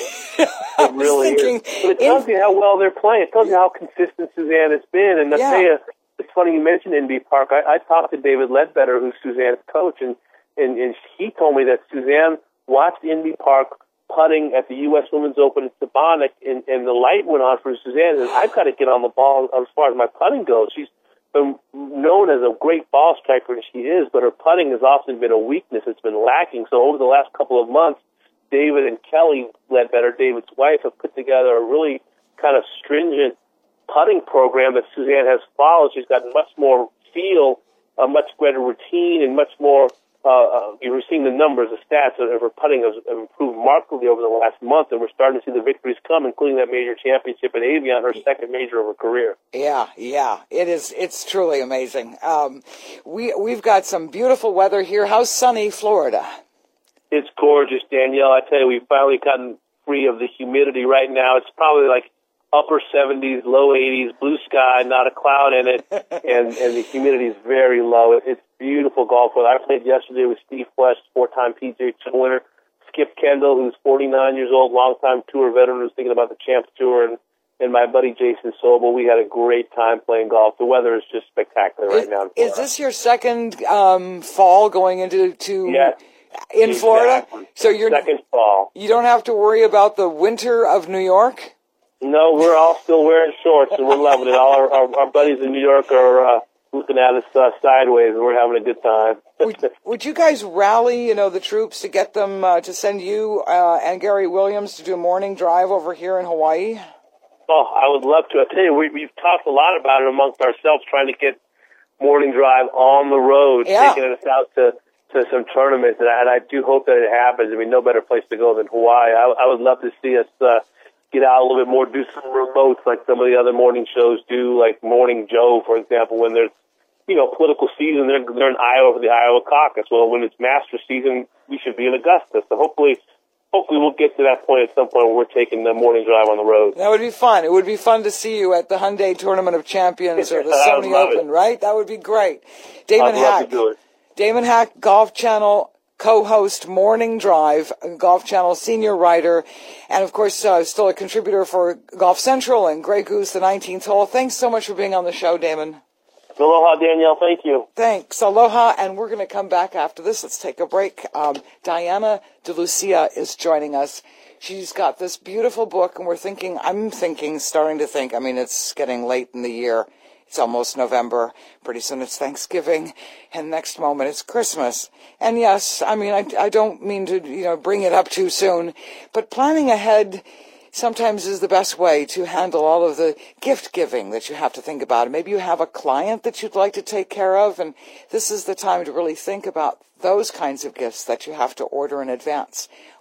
It really thinking, is. But it tells in... you how well they're playing. It tells you how consistent Suzanne has been. And I'll yeah. tell you, it's funny you mentioned Inbee Park. I, I talked to David Ledbetter, who's Suzanne's coach, and, and, and he told me that Suzanne watched Inbee Park putting at the U S Women's Open in Sabonik, and, and the light went on for Suzanne, and I've got to get on the ball as far as my putting goes. She's been known as a great ball striker, and she is, but her putting has often been a weakness. It's been lacking. So over the last couple of months, David and Kelly Ledbetter, David's wife, have put together a really kind of stringent putting program that Suzanne has followed. She's got much more feel, a much greater routine, and much more, uh, uh, you're seeing the numbers, the stats of her putting has improved markedly over the last month, and we're starting to see the victories come, including that major championship at Avion, her second major of her career. Yeah, yeah, it is. It's truly amazing. Um, we, we've got some beautiful weather here. How's sunny Florida? It's gorgeous, Danielle. I tell you, we've finally gotten free of the humidity right now. It's probably like upper seventies, low eighties, blue sky, not a cloud in it, and, and the humidity is very low. It's beautiful golf weather. I played yesterday with Steve Flesh, four-time P G A Tour winner, Skip Kendall, who's forty-nine years old, longtime tour veteran who's thinking about the Champs Tour, and, and my buddy Jason Sobel. We had a great time playing golf. The weather is just spectacular right is, now. Is this your second um, fall going into to yes, in exactly. Florida? So you're second fall. You don't have to worry about the winter of New York? No, we're all still wearing shorts, and we're loving it. All our, our, our buddies in New York are uh, looking at us uh, sideways, and we're having a good time. would, would you guys rally, you know, the troops to get them uh, to send you uh, and Gary Williams to do a morning drive over here in Hawaii? Oh, I would love to. I tell you, we, we've talked a lot about it amongst ourselves, trying to get morning drive on the road, yeah. taking us out to, to some tournaments, and I, and I do hope that it happens. I mean, no better place to go than Hawaii. I, I would love to see us uh, get out a little bit more, do some remotes like some of the other morning shows do, like Morning Joe, for example, when there's, you know, political season, they're, they're in Iowa for the Iowa caucus. Well, when it's Masters season, we should be in Augusta. So hopefully, hopefully we'll get to that point at some point where we're taking the morning drive on the road. That would be fun. It would be fun to see you at the Hyundai Tournament of Champions or the Sony Open, it. right? That would be great. Damon I'd love Hack. to do it. Damon Hack, Golf Channel co-host, Morning Drive, Golf Channel senior writer, and of course uh, still a contributor for Golf Central and Grey Goose, the nineteenth hole. Thanks so much for being on the show, Damon. Aloha, Danielle. Thank you. Thanks. Aloha, and we're going to come back after this. Let's take a break. Um, Diana DeLucia is joining us. She's got this beautiful book, and we're thinking, I'm thinking, starting to think, I mean, it's getting late in the year. It's almost November. Pretty soon it's Thanksgiving, and next moment it's Christmas. And yes, I mean, I, I don't mean to, you know, bring it up too soon, but planning ahead sometimes is the best way to handle all of the gift giving that you have to think about. Maybe you have a client that you'd like to take care of, and this is the time to really think about those kinds of gifts that you have to order in advance.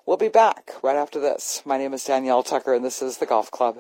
We'll be back right after this. My name is Danielle Tucker, and this is The Golf Club.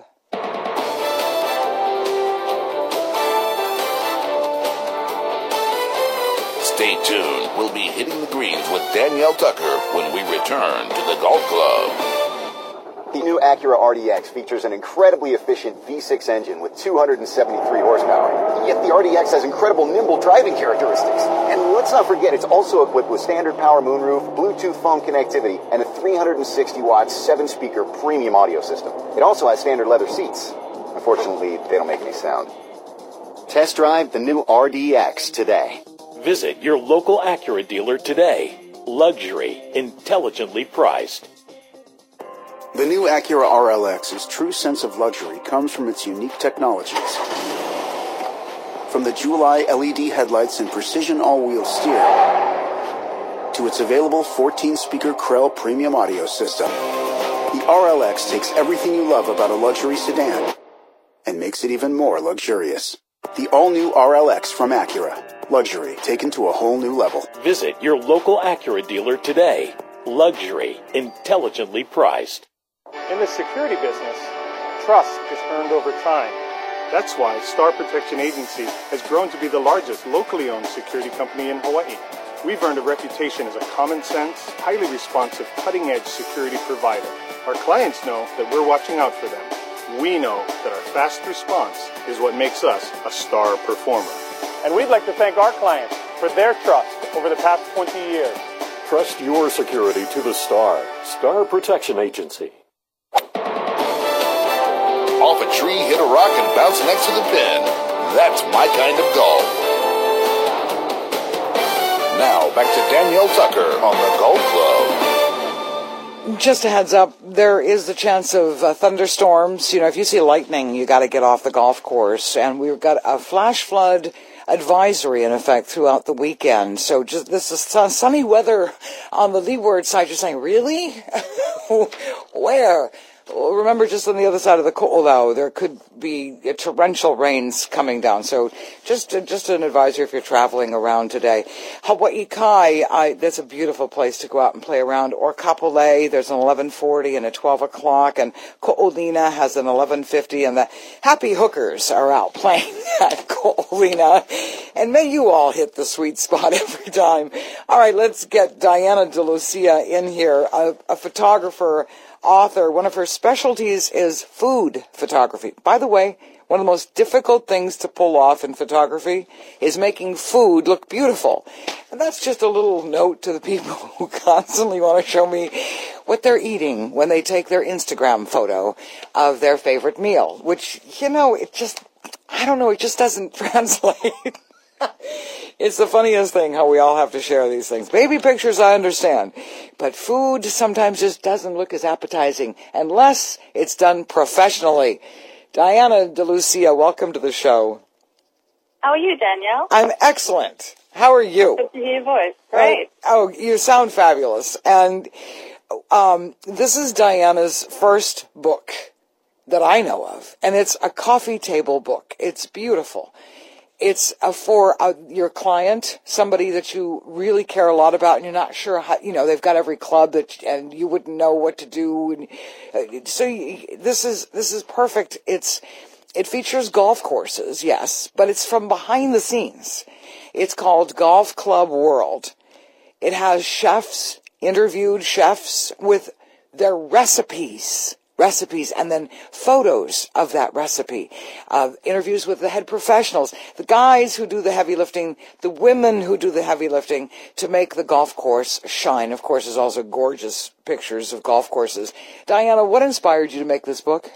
Stay tuned. We'll be hitting the greens with Danielle Tucker when we return to the Golf Club. The new Acura R D X features an incredibly efficient V six engine with two hundred seventy-three horsepower. Yet the R D X has incredible nimble driving characteristics. And let's not forget, it's also equipped with standard power moonroof, Bluetooth phone connectivity, and a three hundred sixty watt seven speaker premium audio system. It also has standard leather seats. Unfortunately, they don't make any sound. Test drive the new R D X today. Visit your local Acura dealer today. Luxury, intelligently priced. The new Acura R L X's true sense of luxury comes from its unique technologies. From the Jewel-Eye L E D headlights and precision all-wheel steer, to its available fourteen speaker Krell premium audio system, the R L X takes everything you love about a luxury sedan and makes it even more luxurious. The all-new R L X from Acura. Luxury taken to a whole new level. Visit your local Acura dealer today. Luxury, intelligently priced. In the security business, trust is earned over time. That's why Star Protection Agency has grown to be the largest locally owned security company in Hawaii. We've earned a reputation as a common sense, highly responsive, cutting-edge security provider. Our clients know that we're watching out for them. We know that our fast response is what makes us a star performer. And we'd like to thank our clients for their trust over the past twenty years. Trust your security to the Star. Star Protection Agency. Off a tree, hit a rock, and bounce next to the pin. That's my kind of golf. Now, back to Danielle Tucker on the Golf Club. Just a heads up, there is the chance of uh, thunderstorms. You know, if you see lightning, you got to get off the golf course. And we've got a flash flood advisory in effect throughout the weekend. So just this is sunny weather on the leeward side. You're saying, really? Where? Well, remember, just on the other side of the coal, though, there could be uh, torrential rains coming down. So just uh, just an advisory if you're traveling around today. Hawaii Kai, I, that's a beautiful place to go out and play around. Or Kapolei, there's an eleven forty and a twelve o'clock. And Ko'olina has an eleven fifty. And the Happy Hookers are out playing at Ko'olina. And may you all hit the sweet spot every time. All right, let's get Diana DeLucia in here, a, a photographer, author. One of her specialties is food photography. By the way, one of the most difficult things to pull off in photography is making food look beautiful. And that's just a little note to the people who constantly want to show me what they're eating when they take their Instagram photo of their favorite meal, which, you know, it just, I don't know, it just doesn't translate. It's the funniest thing how we all have to share these things. Baby pictures, I understand. But food sometimes just doesn't look as appetizing unless it's done professionally. Diana DeLucia, welcome to the show. How are you, Danielle? I'm excellent. How are you? Good to hear your voice. Great. Oh, oh you sound fabulous. And um, this is Diana's first book that I know of. And it's a coffee table book. It's beautiful. It's uh, for uh, your client, somebody that you really care a lot about, and you're not sure how, you know, they've got every club that, and you wouldn't know what to do. And uh, so you, this is, this is perfect. It's, it features golf courses, yes, but it's from behind the scenes. It's called Golf Club World. It has chefs, interviewed chefs with their recipes. recipes and then photos of that recipe, uh, interviews with the head professionals, the guys who do the heavy lifting, the women who do the heavy lifting to make the golf course shine. Of course, there's also gorgeous pictures of golf courses. Diana, what inspired you to make this book?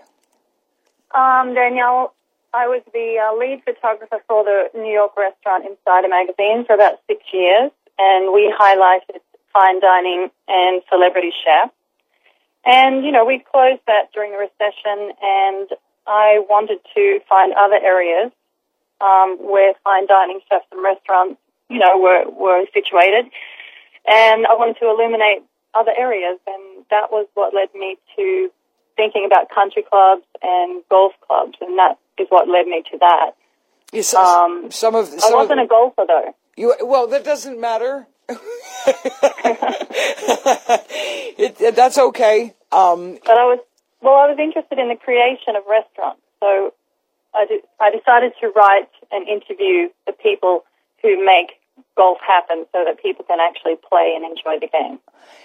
Um, Danielle, I was the uh, lead photographer for the New York restaurant Insider magazine for about six years, and we highlighted fine dining and celebrity chefs. And, you know, we closed that during the recession, and I wanted to find other areas um, where fine dining chefs and restaurants, you know, were, were situated. And I wanted to illuminate other areas, and that was what led me to thinking about country clubs and golf clubs, and that is what led me to that. Yes, um, some of some I wasn't of, a golfer, though. You, well, that doesn't matter. it, it, that's okay. Um, but I was, well, I was interested in the creation of restaurants. So I, did, I decided to write and interview the people who make golf happen so that people can actually play and enjoy the game.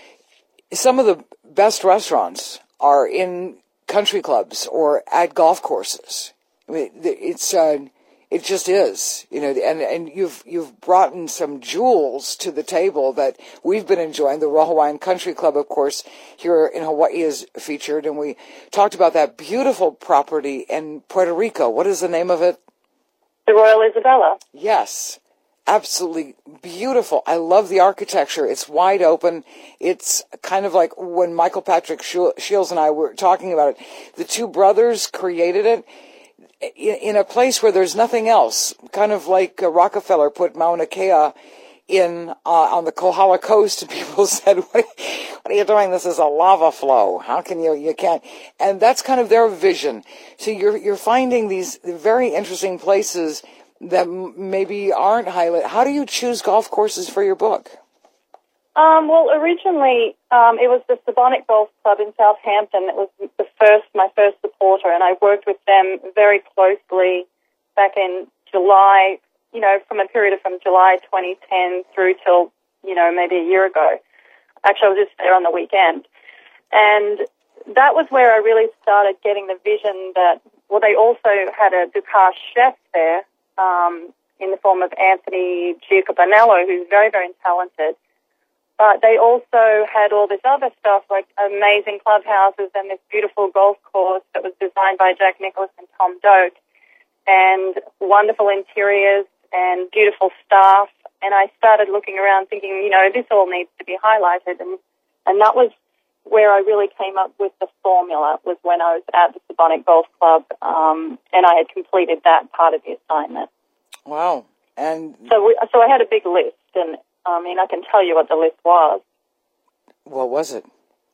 Some of the best restaurants are in country clubs or at golf courses. I mean, it's uh, it just is, you know. And, and you've you've brought in some jewels to the table that we've been enjoying. The Royal Hawaiian Country Club, of course, here in Hawaii is featured, and we talked about that beautiful property in Puerto Rico. What is the name of it? The Royal Isabella. Yes. Absolutely beautiful. I love the architecture. It's wide open. It's kind of like when Michael Patrick Shields and I were talking about it. The two brothers created it in a place where there's nothing else. Kind of like Rockefeller put Mauna Kea in uh, on the Kohala Coast, and people said, what, what are you doing? This is a lava flow. How can you, you can't. And that's kind of their vision. So you're, you're finding these very interesting places that maybe aren't highlighted. How do you choose golf courses for your book? Um, well, originally um, it was the Sabonic Golf Club in Southampton. It was the first, my first supporter, and I worked with them very closely back in July. You know, from a period of from July twenty ten through till you know maybe a year ago. Actually, I was just there on the weekend, and that was where I really started getting the vision that. Well, they also had a Ducasse chef there. Um, in the form of Anthony Giacobonello, who's very, very talented. But they also had all this other stuff, like amazing clubhouses and this beautiful golf course that was designed by Jack Nicklaus and Tom Doak, and wonderful interiors and beautiful staff. And I started looking around thinking, you know, this all needs to be highlighted. And, and that was where I really came up with the formula, was when I was at the Sabonic Golf Club, um, and I had completed that part of the assignment. Wow. And so we, so I had a big list, and I mean, I can tell you what the list was. What was it?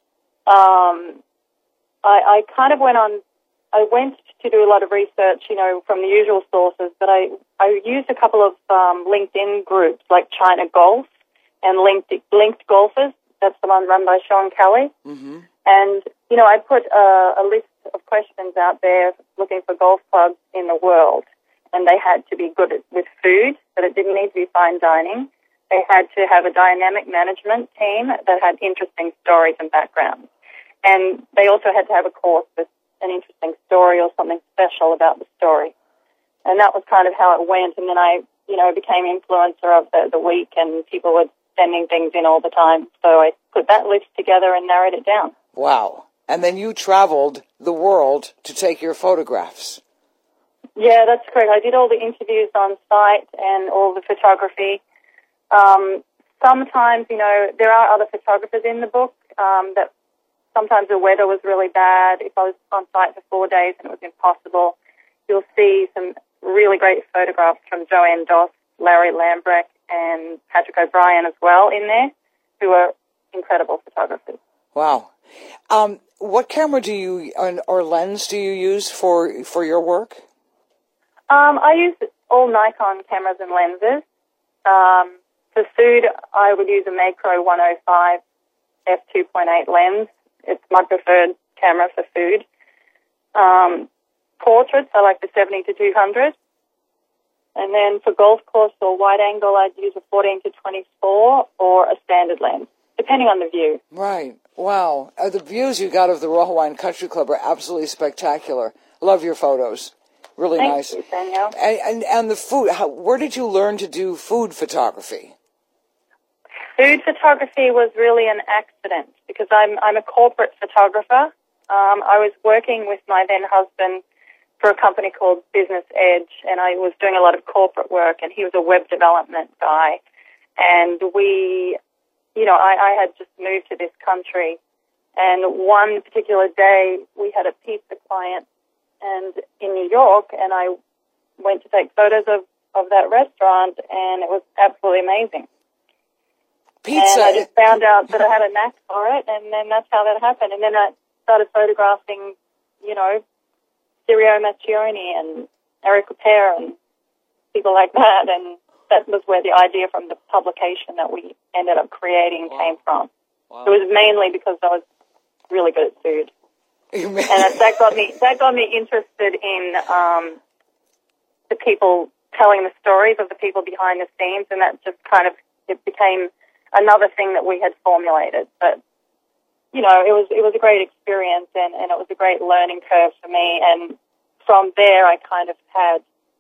Um, I, I kind of went on, I went to do a lot of research, you know, from the usual sources, but I, I used a couple of um, LinkedIn groups like China Golf and Linked, Linked Golfers. That's the one run by Sean Kelly. Mm-hmm. And, you know, I put a, a list of questions out there looking for golf clubs in the world. And they had to be good at, with food, but it didn't need to be fine dining. They had to have a dynamic management team that had interesting stories and backgrounds. And they also had to have a course with an interesting story or something special about the story. And that was kind of how it went. And then I, you know, became influencer of the, the week, and people were sending things in all the time. So I put that list together and narrowed it down. Wow. And then you traveled the world to take your photographs. Yeah, that's correct. I did all the interviews on site and all the photography. Um, sometimes, you know, there are other photographers in the book um, that sometimes the weather was really bad. If I was on site for four days and it was impossible, you'll see some really great photographs from Joanne Doss, Larry Lambrecht, and Patrick O'Brien as well in there, who are incredible photographers. Wow. Um, what camera do you, or lens do you use for, for your work? Um, I use all Nikon cameras and lenses. Um, for food, I would use a Macro one oh five f two point eight lens. It's my preferred camera for food. Um, portraits, I like the seventy to two hundred. And then for golf course or wide angle, I'd use a fourteen to twenty-four or a standard lens, depending on the view. Right. Wow. Uh, the views you got of the Royal Hawaiian Country Club are absolutely spectacular. Love your photos. Really Thank nice. You, Danielle. And, and, and the food, how, where did you learn to do food photography? Food photography was really an accident because I'm, I'm a corporate photographer. Um, I was working with my then husband for a company called Business Edge, and I was doing a lot of corporate work, and he was a web development guy. And we, you know, I, I had just moved to this country, and one particular day we had a pizza client and in New York, and I went to take photos of, of that restaurant, and it was absolutely amazing. Pizza. And I just found out that I had a knack for it, and then that's how that happened. And then I started photographing, you know, Sirio Macchioni and Eric Ripert and people like that, and that was where the idea from the publication that we ended up creating wow. came from. Wow. It was mainly because I was really good at food. and that, that got me that got me interested in um, the people telling the stories of the people behind the scenes, and that just kind of it became another thing that we had formulated. But you know, it was it was a great experience, and, and it was a great learning curve for me. And from there, I kind of had,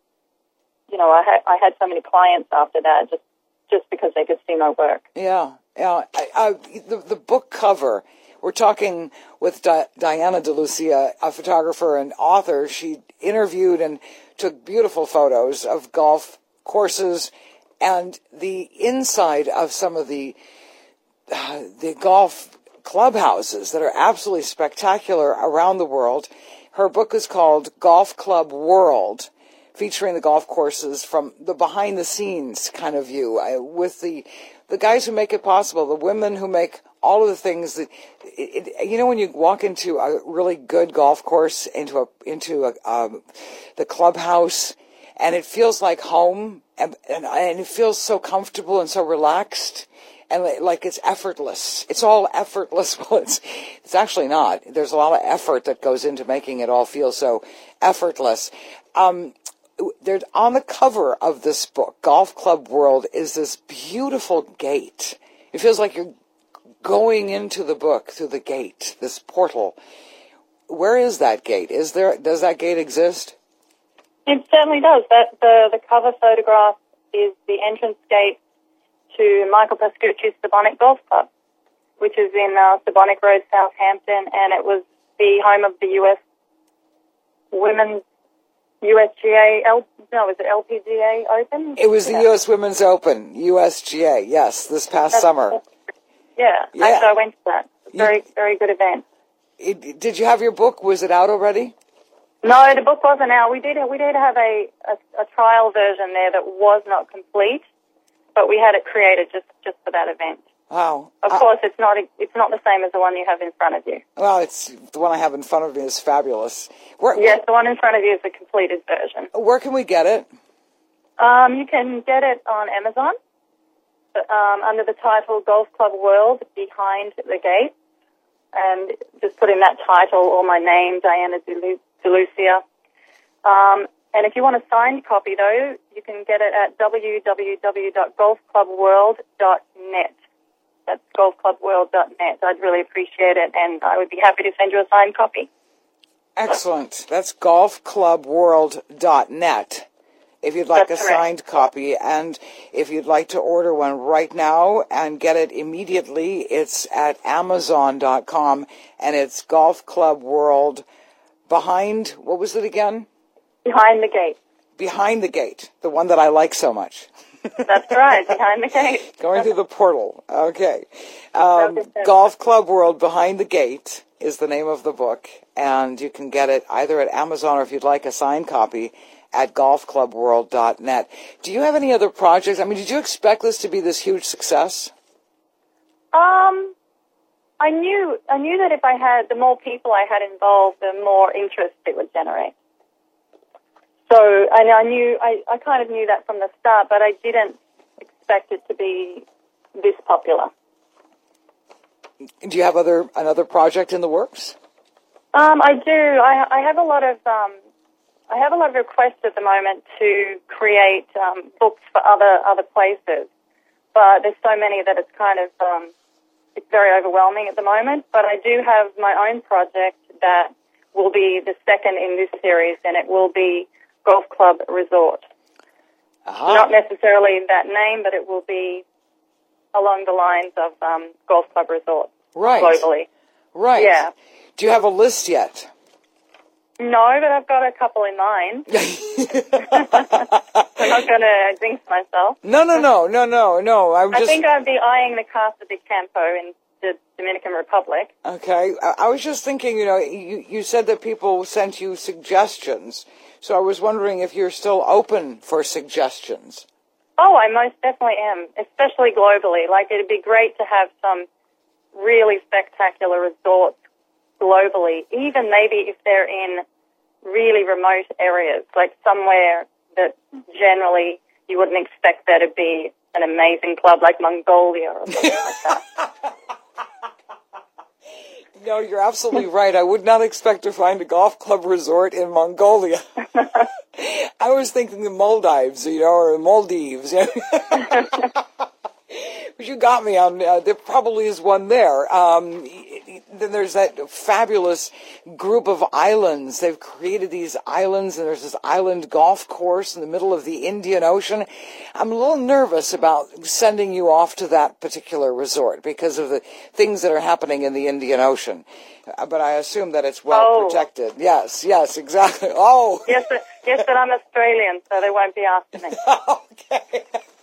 you know, I had I had so many clients after that, just just because they could see my work. Yeah, yeah. I, I, the the book cover. We're talking with Di- Diana DeLucia, a photographer and author. She interviewed and took beautiful photos of golf courses and the inside of some of the uh, the golf clubhouses that are absolutely spectacular around the world. Her book is called Golf Club World, featuring the golf courses from the behind-the-scenes kind of view, uh, with the the guys who make it possible, the women who make all of the things that, it, it, you know, when you walk into a really good golf course, into a into a, um, the clubhouse, and it feels like home, and, and and it feels so comfortable and so relaxed, and like it's effortless. It's all effortless. Well, it's it's actually not. There's a lot of effort that goes into making it all feel so effortless. Um, There's on the cover of this book, Golf Club World, is this beautiful gate. It feels like you're going into the book through the gate, this portal. Where is that gate? Is there? Does that gate exist? It certainly does. That the the cover photograph is the entrance gate to Michael Pascucci's Sebonack Golf Club, which is in uh, Sebonack Road, Southampton, and it was the home of the U S Women's U S G A, L, no, was it L P G A Open? It was the yeah. U S Women's Open, U S G A, yes, this past that's, summer. That's, yeah, yeah. I, so I went to that. Very, you, very good event. It, did you have your book? Was it out already? No, the book wasn't out. We did we did have a, a, a trial version there that was not complete, but we had it created just, just for that event. Wow. Of uh, course, it's not it's not the same as the one you have in front of you. Well, it's the one I have in front of me is fabulous. Where, yes, the one in front of you is the completed version. Where can we get it? Um, you can get it on Amazon um, under the title Golf Club World Behind the Gate. And just put in that title or my name, Diana DeLucia. Um, and if you want a signed copy, though, you can get it at w w w dot golf club world dot net. That's golf club world dot net. I'd really appreciate it, and I would be happy to send you a signed copy. Excellent. That's golf club world dot net if you'd like That's a correct. signed copy. And if you'd like to order one right now and get it immediately, it's at amazon dot com, and it's Golf Club World behind, what was it again? Behind the Gate. Behind the Gate, the one that I like so much. That's right, Behind the Gate. Going through the portal. Okay. Um, Golf Club World Behind the Gate is the name of the book, and you can get it either at Amazon or if you'd like a signed copy at golf club world dot net. Do you have any other projects? I mean, did you expect this to be this huge success? Um, I knew I knew that if I had, the more people I had involved, the more interest it would generate. So I, I knew, I, I kind of knew that from the start, but I didn't expect it to be this popular. Do you have other another project in the works? Um, I do. I, I have a lot of um, I have a lot of requests at the moment to create um, books for other other places, but there's so many that it's kind of um, it's very overwhelming at the moment. But I do have my own project that will be the second in this series, and it will be Golf Club Resort. Uh-huh. Not necessarily that name, but it will be along the lines of um, Golf Club Resort right. globally. Right. Yeah. Do you have a list yet? No, but I've got a couple in mind. I'm not going to jinx myself. No, no, no, no, no, no. I'm I just... think I'd be eyeing the Casa de Campo in the Dominican Republic. Okay. I, I was just thinking, you know, you, you said that people sent you suggestions. So I was wondering if you're still open for suggestions. Oh, I most definitely am, especially globally. Like, it'd be great to have some really spectacular resorts globally, even maybe if they're in really remote areas, like somewhere that generally you wouldn't expect there to be an amazing club like Mongolia or something like that. No, you're absolutely right. I would not expect to find a golf club resort in Mongolia. I was thinking the Maldives, you know, or Maldives. But you got me on, uh, there probably is one there. Um, then there's that fabulous group of islands. They've created these islands, and there's this island golf course in the middle of the Indian Ocean. I'm a little nervous about sending you off to that particular resort because of the things that are happening in the Indian Ocean. Uh, but I assume that it's well oh. protected. Yes, yes, exactly. Oh. Yes, but, yes, but I'm Australian, so they won't be after me. Okay.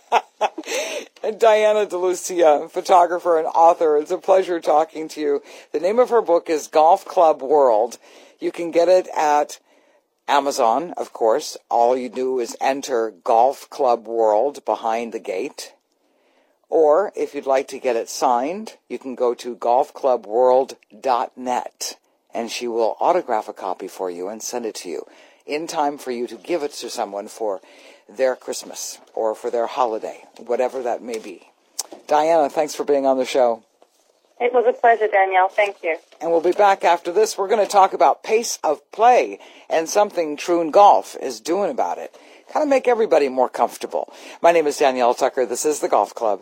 Diana DeLucia, photographer and author. It's a pleasure talking to you. The name of her book is Golf Club World. You can get it at Amazon, of course. All you do is enter Golf Club World behind the gate. Or if you'd like to get it signed, you can go to golf club world dot net and she will autograph a copy for you and send it to you in time for you to give it to someone for their Christmas or for their holiday, whatever that may be. Diana, thanks for being on the show. It was a pleasure, Danielle. Thank you. And we'll be back after this. We're going to talk about pace of play and something Troon Golf is doing about it. Kind of make everybody more comfortable. My name is Danielle Tucker. This is the Golf Club.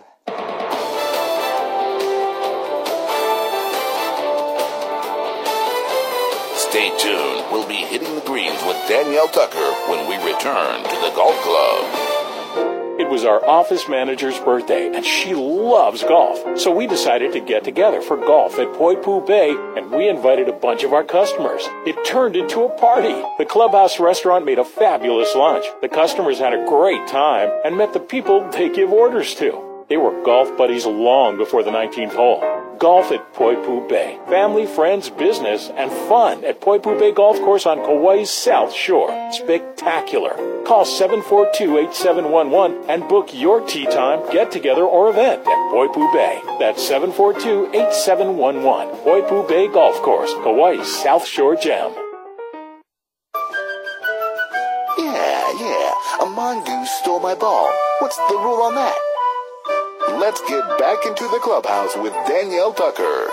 Stay tuned. We'll be hitting the greens with Danielle Tucker when we return to the Golf Club. It was our office manager's birthday, and she loves golf. So we decided to get together for golf at Poipu Bay, and we invited a bunch of our customers. It turned into a party. The Clubhouse restaurant made a fabulous lunch. The customers had a great time and met the people they give orders to. They were golf buddies long before the nineteenth hole. Golf at Poipu Bay. Family, friends, business, and fun at Poipu Bay Golf Course on Kauai's South Shore. Spectacular. Call seven four two, eight seven one one and book your tee time, get-together, or event at Poipu Bay. That's seven four two, eight seven one one. Poipu Bay Golf Course, Kauai's South Shore Gem. Yeah, yeah, a mongoose stole my ball. What's the rule on that? Let's get back into the clubhouse with Danielle Tucker.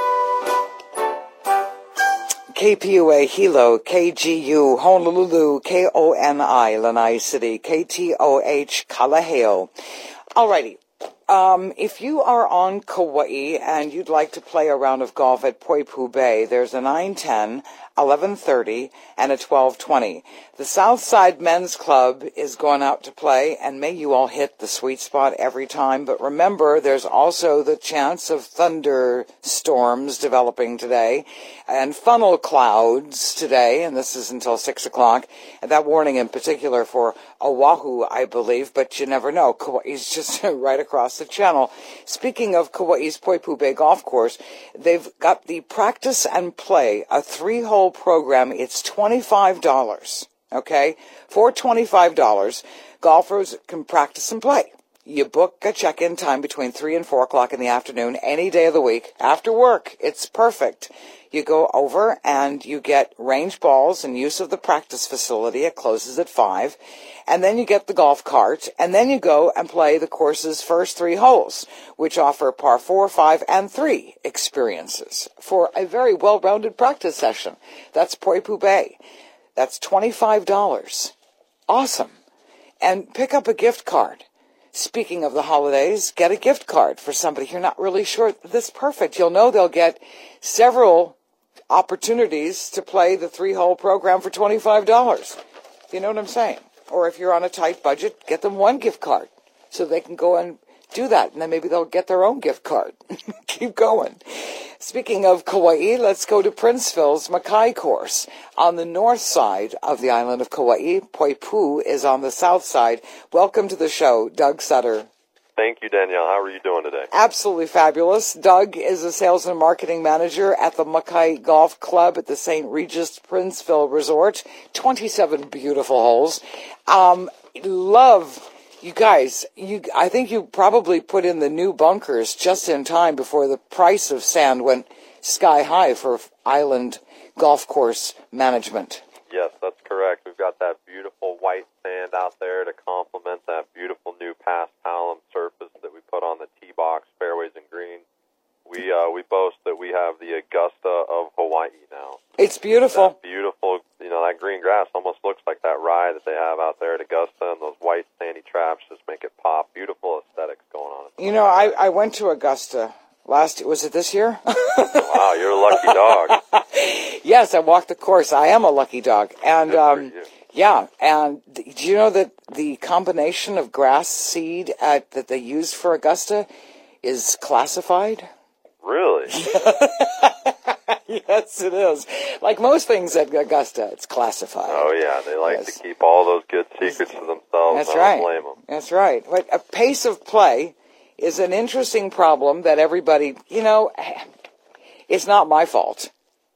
K P U A Hilo, K G U Honolulu, K O N I Lanai City, K T O H Kalaheo. Alrighty. Um, if you are on Kauai and you'd like to play a round of golf at Poipu Bay, there's a nine ten, eleven thirty, and a twelve twenty. The Southside Men's Club is going out to play, and may you all hit the sweet spot every time. But remember, there's also the chance of thunderstorms developing today and funnel clouds today, and this is until six o'clock. And that warning in particular for Oahu, I believe, but you never know. Kauai's just right across the channel. Speaking of Kauai's Poipu Bay Golf Course, they've got the Practice and Play, a three-hole program. It's twenty-five dollars, okay? For twenty-five dollars, golfers can practice and play. You book a check-in time between three and four o'clock in the afternoon, any day of the week. After work, it's perfect. You go over and you get range balls and use of the practice facility. It closes at five. And then you get the golf cart. And then you go and play the course's first three holes, which offer par four, five, and three experiences for a very well-rounded practice session. That's Poipu Bay. That's twenty-five dollars. Awesome. And pick up a gift card. Speaking of the holidays, get a gift card for somebody you're not really sure that's perfect. You'll know they'll get several opportunities to play the three-hole program for twenty-five dollars. You know what I'm saying? Or if you're on a tight budget, get them one gift card so they can go and do that, and then maybe they'll get their own gift card. Keep going. Speaking of Kauai, let's go to Princeville's Makai course. On the north side of the island of Kauai, Poipu is on the south side. Welcome to the show, Doug Sutter. Thank you, Danielle. How are you doing today? Absolutely fabulous. Doug is a sales and marketing manager at the Makai Golf Club at the Saint Regis Princeville Resort. twenty-seven beautiful holes. Um, love... You guys, you, I think you probably put in the new bunkers just in time before the price of sand went sky high for island golf course management. Yes, that's correct. We've got that beautiful white sand out there to complement that beautiful new past palum surface that we put on the tee box, fairways, and greens. We uh, we boast that we have the Augusta of Hawaii now. It's beautiful. That beautiful, you know, that green grass almost looks like that rye that they have out there at Augusta, and those white sandy traps just make it pop. Beautiful aesthetics going on. You know, I, I went to Augusta last, was it this year? Wow, you're a lucky dog. Yes, I walked the course. I am a lucky dog. And, um, yeah, and th- do you know that the combination of grass seed at, that they use for Augusta is classified? Really? Yes, it is. Like most things at Augusta, it's classified. Oh, yeah. They like Yes. to keep all those good secrets to themselves. That's I don't right. blame them. That's right. But a pace of play is an interesting problem that everybody, you know, it's not my fault.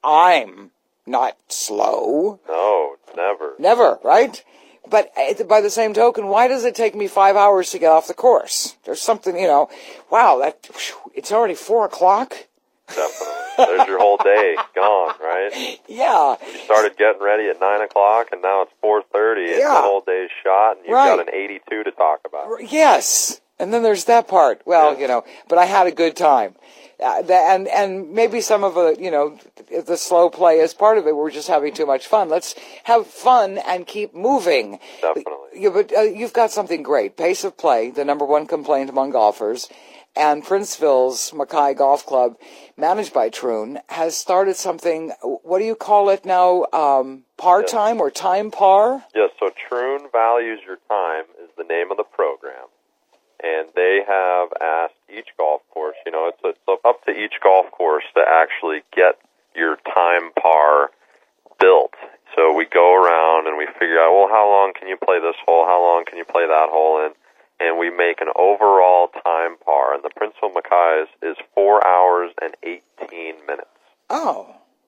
I'm not slow. No, never. Never, right? But by the same token, why does it take me five hours to get off the course? There's something, you know, wow, that it's already four o'clock. Definitely. There's your whole day gone, right? Yeah. You started getting ready at nine o'clock, and now it's four thirty. It's Yeah. the whole day's shot, and you've Right. got an eighty-two to talk about. Yes. And then there's that part. Well, you know, but I had a good time. Uh, the, and and maybe some of the, you know, the slow play is part of it. We're just having too much fun. Let's have fun and keep moving. Definitely. Yeah, but uh, you've got something great. Pace of play, the number one complaint among golfers. And Princeville's Mackay Golf Club, managed by Troon, has started something, what do you call it now, um, par Yes. time or time par? Yes, so Troon Values Your Time is the name of the program. And they have asked each golf course, you know, it's, it's up to each golf course to actually get your time par built. So we go around and we figure out, well, how long can you play this hole? How long can you play that hole in? And we make an overall time par. And the Princeville Mackay's is four hours and eighteen minutes. Oh.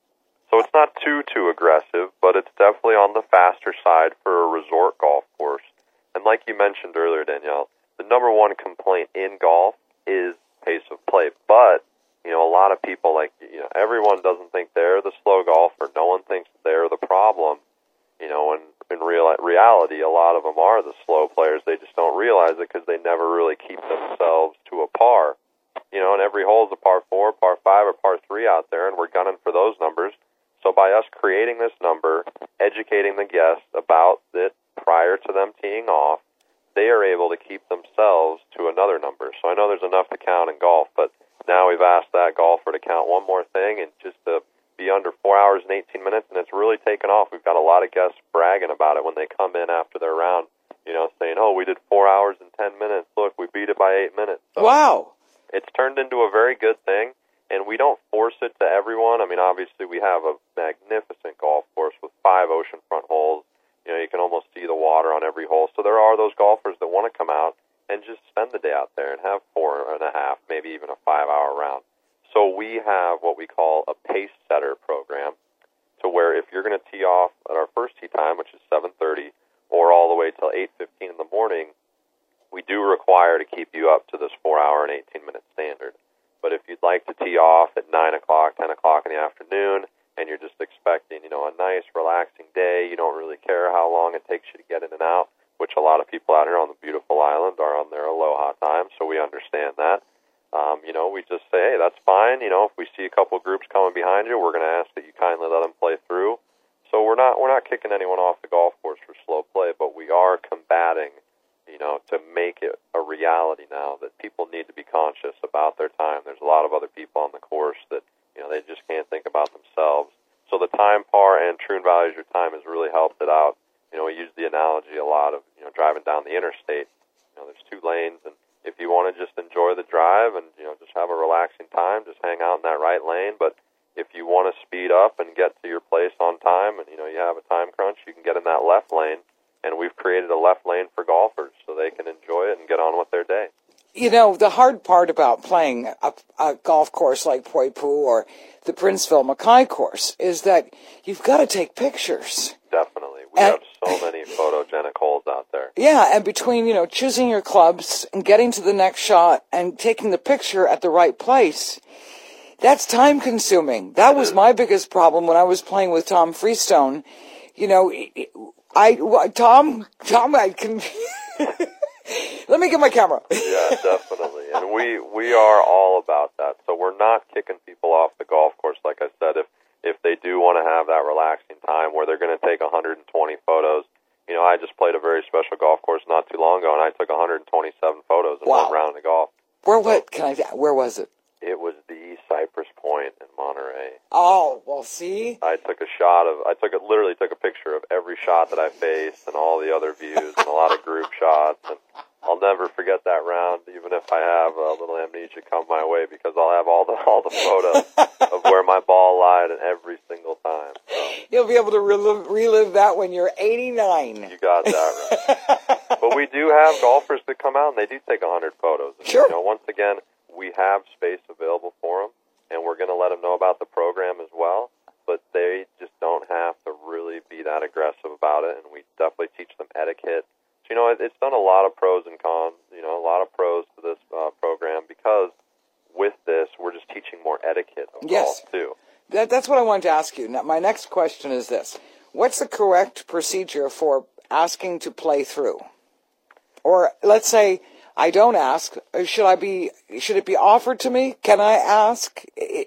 So it's not too, too aggressive, but it's definitely on the faster side for a resort golf course. And like you mentioned earlier, Danielle, the number one complaint in golf is pace of play. But, you know, a lot of people, like, you know, everyone doesn't think they're the slow golfer. No one thinks they're the problem. You know, and in real reality, a lot of them are the slow players. They just don't realize it because they never really keep themselves to a par. You know, and every hole is a par four, par five, or par three out there, and we're gunning for those numbers. So by us creating this number, educating the guests about it prior to them teeing off, they are able to keep themselves to another number. So I know there's enough to count in golf, but now we've asked that golfer to count one more thing and just to be under four hours and eighteen minutes, and it's really taken off. We've got a lot of guests bragging about it when they come in after their round, you know, saying, oh, we did four hours and ten minutes. Look, we beat it by eight minutes. So wow. It's turned into a very good thing, and we don't force it to everyone. I mean, obviously, we have a magnificent golf course with five oceanfront holes. You know, you can almost see the water on every hole. So there are those golfers that want to come out and just spend the day out there and have four and a half, maybe even a five-hour round. So we have what we call a pace setter program, to where if you're going to tee off at our first tee time, which is seven thirty, or all the way till eight fifteen in the morning, we do require to keep you up to this four-hour and eighteen-minute standard. But if you'd like to tee off at nine o'clock, ten o'clock in the afternoon, and you're just expecting, you know, a nice, relaxing day, you don't really care how long it takes you to get in and out, which a lot of people out here on the beautiful island are on their aloha time, so we understand that. Um, you know, we just say, hey, that's fine. You know, if we see a couple groups coming behind you, we're going to ask that you kindly let them play through. So we're not we're not kicking anyone off the golf course for slow play, but we are combating, you know, to make it a reality now that people need to be conscious about their time. There's a lot of other people on the course that, you know, they just can't think about themselves. So the time par and Troon Values Your Time has really helped it out. You know, we use the analogy a lot of, you know, driving down the interstate. You know, there's two lanes, and if you want to just enjoy the drive and, you know, just have a relaxing time, just hang out in that right lane. But if you want to speed up and get to your place on time and, you know, you have a time crunch, you can get in that left lane. And we've created a left lane for golfers so they can enjoy it and get on with their day. You know, the hard part about playing a, a golf course like Poipu or the Princeville Mackay course is that you've got to take pictures. Definitely. We and, have so many photogenic holes out there. Yeah, and between, you know, choosing your clubs and getting to the next shot and taking the picture at the right place, that's time consuming. That was my biggest problem when I was playing with Tom Freestone. You know, I, well, Tom, Tom, I can, let me get my camera. Yeah, definitely. And we, we are all about that. So we're not kicking people off the golf course. Like I said, if, if they do want to have that relaxing time where they're going to take one hundred twenty photos, you know, I just played a very special golf course not too long ago, and I took one hundred twenty-seven photos in wow. one round of golf. Where, what, can I, where was it? It was the Cypress Point in Monterey. Oh, well, see? I took a shot of, I took it, literally took a picture of every shot that I faced and all the other views and a lot of group shots. And I'll never forget that round, even if I have a little amnesia come my way, because I'll have all the all the photos of where my ball lied and every single time. So, you'll be able to relive, relive that when you're eighty-nine. You got that right. But we do have golfers that come out and they do take one hundred photos. And, sure. You know, once again, we have space available for them, and we're going to let them know about the program as well. But they just don't have to really be that aggressive about it, and we definitely teach them etiquette. So, you know, it, it's done a lot of pros and cons, you know, a lot of pros to this uh, program, because with this, we're just teaching more etiquette of yes. golf, too. That, that's what I wanted to ask you. Now, my next question is this. What's the correct procedure for asking to play through? Or let's say I don't ask. Should I be? Should it be offered to me? Can I ask?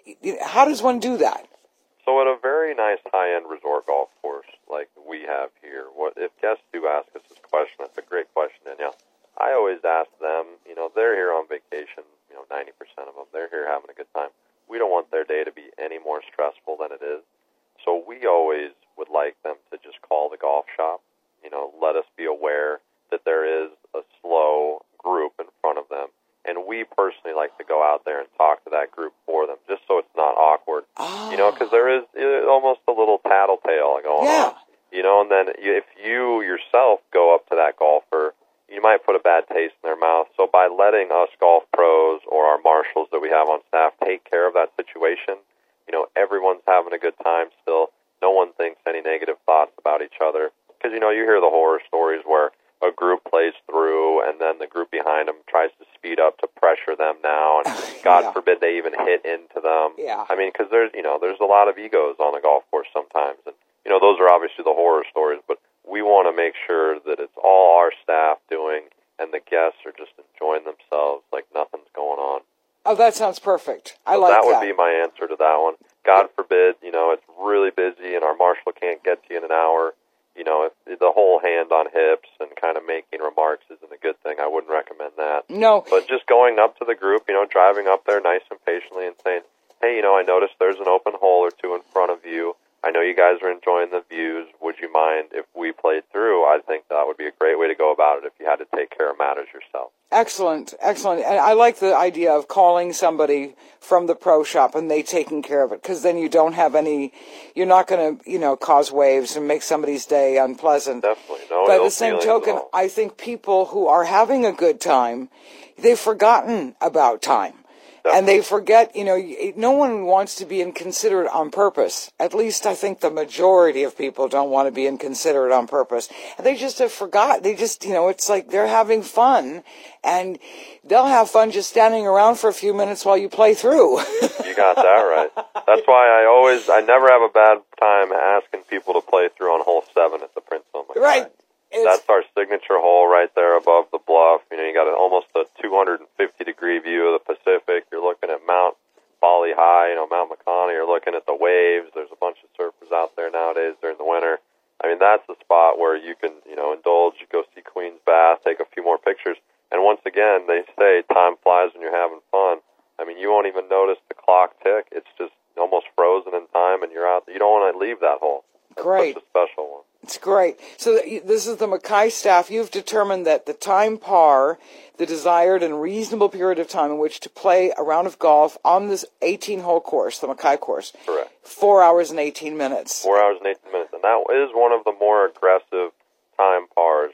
How does one do that? So at a very nice high-end resort golf course like we have here, what if guests do ask us this question? That's a great question, Danielle. I always ask them, you know, they're here on vacation, you know, ninety percent of them, they're here having a good time. We don't want their day to be any more stressful than it is. So we always would like them to just call the golf shop, you know, let us be aware that there is a slow group in front of them. And we personally like to go out there and talk to that group for them, just so it's not awkward. Oh. You know, because there is almost a little tattletale going yeah. on. You know, and then if you yourself go up to that golfer, you might put a bad taste in their mouth. So by letting us golf pros or our marshals that we have on staff take care of that situation, you know, everyone's having a good time still. No one thinks any negative thoughts about each other. Because, you know, you hear the horror stories where a group plays through and then the group behind them tries to speed up to pressure them now, and God yeah. forbid they even hit into them. Yeah. I mean, because there's, you know, there's a lot of egos on a golf course sometimes, and, you know, those are obviously the horror stories, but we want to make sure that it's all our staff doing and the guests are just enjoying themselves like nothing's going on. Oh, that sounds perfect. I so like that. That would be my answer to that one. God forbid, you know, it's really busy and our marshal can't get to you in an hour. You know, if the whole hand on hips and kind of making remarks isn't a good thing. I wouldn't recommend that. No. But just going up to the group, you know, driving up there nice and patiently and saying, hey, you know, I noticed there's an open hole or two in front of you. I know you guys are enjoying the views. Would you mind if we played through? I think that would be a great way to go about it if you had to take care of matters yourself. Excellent, excellent. And I like the idea of calling somebody from the pro shop and they taking care of it, because then you don't have any, you're not going to, you know, cause waves and make somebody's day unpleasant. Definitely. No, By the same token, I think people who are having a good time, they've forgotten about time. And they forget, you know, no one wants to be inconsiderate on purpose. At least I think the majority of people don't want to be inconsiderate on purpose. And they just have forgot. They just, you know, it's like they're having fun. And they'll have fun just standing around for a few minutes while you play through. You got that right. That's why I always, I never have a bad time asking people to play through on hole seven at the Prince William. Right. It's, That's our signature hole right there above the bluff. You know, you got an, almost a two hundred fifty degree view of the Pacific. You're looking at Mount Bali High, you know, Mount Makani. You're looking at the waves. There's a bunch of surfers out there nowadays during the winter. I mean, that's the spot where you can, you know, indulge, go see Queen's Bath, take a few more pictures. And once again, they say time flies when you're having fun. I mean, you won't even notice the clock tick. It's just almost frozen in time, and you're out. You don't want to leave that hole. That's Great. Such a special one. It's great. So this is the Mackay staff. You've determined that the time par, the desired and reasonable period of time in which to play a round of golf on this eighteen-hole course, the Mackay course, correct, four hours and eighteen minutes. Four hours and eighteen minutes. And that is one of the more aggressive time pars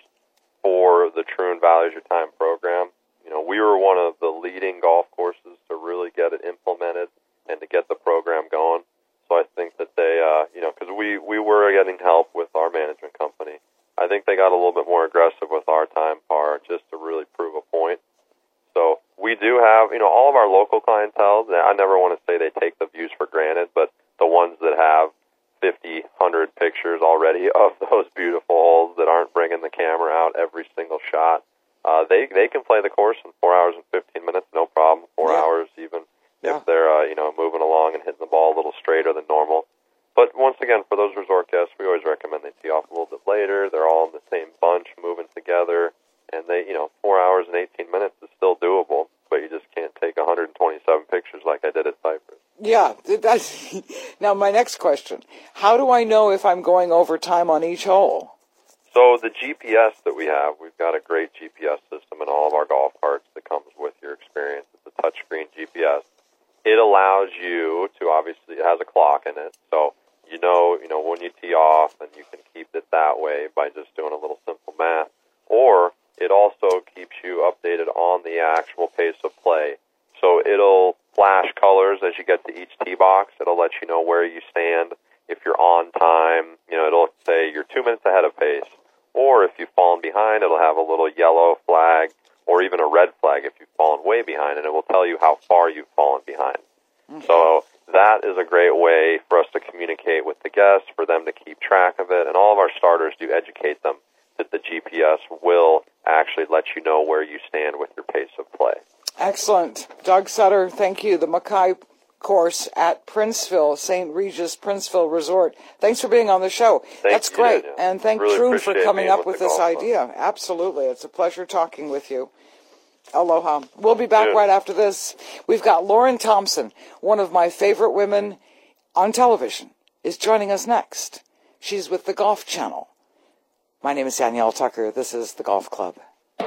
for the True and Values Your Time program. You know, we were one of the leading golf courses to really get it implemented and to get the program going. So I think that they, uh, you know, because we, we were getting help with our management company. I think they got a little bit more aggressive with our time par just to really prove a point. So we do have, you know, all of our local clientele, I never want to say they take the views for granted, but the ones that have fifty, one hundred pictures already of those beautiful holes that aren't bringing the camera out every single shot. Uh, they they can play the course in four hours and fifteen minutes, no problem. Four yeah. hours even yeah. if they're uh, you know moving along and hitting the ball a little straighter than normal. But once again, for those resort guests, we always recommend they tee off a little bit later. They're all in the same bunch, moving together, and they you know four hours and eighteen minutes is still doable. But you just can't take one hundred twenty-seven pictures like I did at Cypress. Yeah. That's, now, my next question: how do I know if I'm going over time on each hole? So the G P S that we have, we've got a great G P S system in all of our golf carts that comes with your experience. It's a touchscreen G P S. It allows you to, obviously, it has a clock in it, so you know, you know when you tee off, and you can keep it that way by just doing a little simple math. Or it also keeps you updated on the actual pace of play. So it'll flash colors as you get to each tee box. It'll let you know where you stand. If you're on time, you know, it'll say you're two minutes ahead of pace. Or if you've fallen behind, it'll have a little yellow flag or even a red flag if you've fallen way behind, and it will tell you how far you've fallen behind. Okay. So that is a great way for us to communicate with the guests, for them to keep track of it, and all of our starters do educate them that the G P S will actually let you know where you stand with your pace of play. Excellent. Doug Sutter, thank you. The Mackay course at Princeville, Saint Regis Princeville Resort. Thanks for being on the show. Thank That's you, great. Daniel. And thank really Troon for coming up with, with this idea. Club. Absolutely. It's a pleasure talking with you. Aloha. We'll be back Dude. right after this. We've got Lauren Thompson, one of my favorite women on television, is joining us next. She's with the Golf Channel. My name is Danielle Tucker. This is the Golf Club.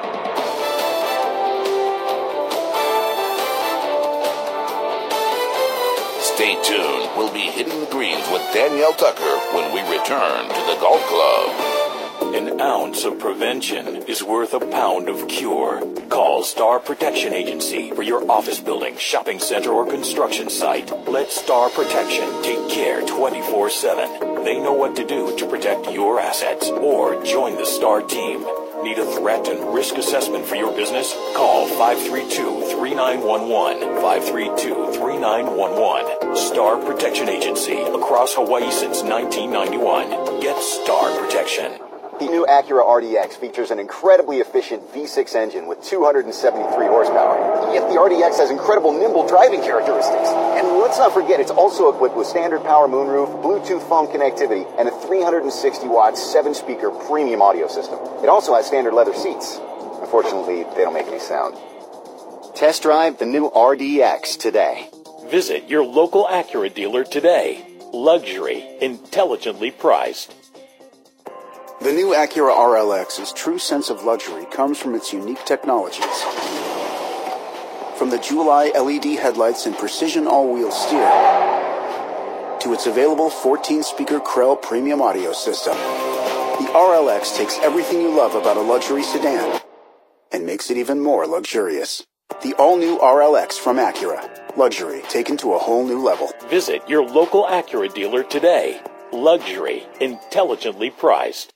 Stay tuned. We'll be hitting the greens with Danielle Tucker when we return to the Golf Club. An ounce of prevention is worth a pound of cure. Call Star Protection Agency for your office building, shopping center, or construction site. Let Star Protection take care twenty-four seven. They know what to do to protect your assets. Or join the Star team. Need a threat and risk assessment for your business? Call five three two, three nine one one, five three two, three nine one one. Star Protection Agency, across Hawaii since nineteen ninety-one. Get Star Protection. The new Acura R D X features an incredibly efficient V six engine with two hundred seventy-three horsepower. Yet the R D X has incredible nimble driving characteristics. And let's not forget, it's also equipped with standard power moonroof, Bluetooth phone connectivity, and a three hundred sixty watt seven speaker premium audio system. It also has standard leather seats. Unfortunately, they don't make any sound. Test drive the new R D X today. Visit your local Acura dealer today. Luxury, intelligently priced. The new Acura R L X's true sense of luxury comes from its unique technologies. From the Jewel-Eye L E D headlights and precision all-wheel steer, to its available fourteen speaker Krell premium audio system, the R L X takes everything you love about a luxury sedan and makes it even more luxurious. The all-new R L X from Acura. Luxury taken to a whole new level. Visit your local Acura dealer today. Luxury, intelligently priced.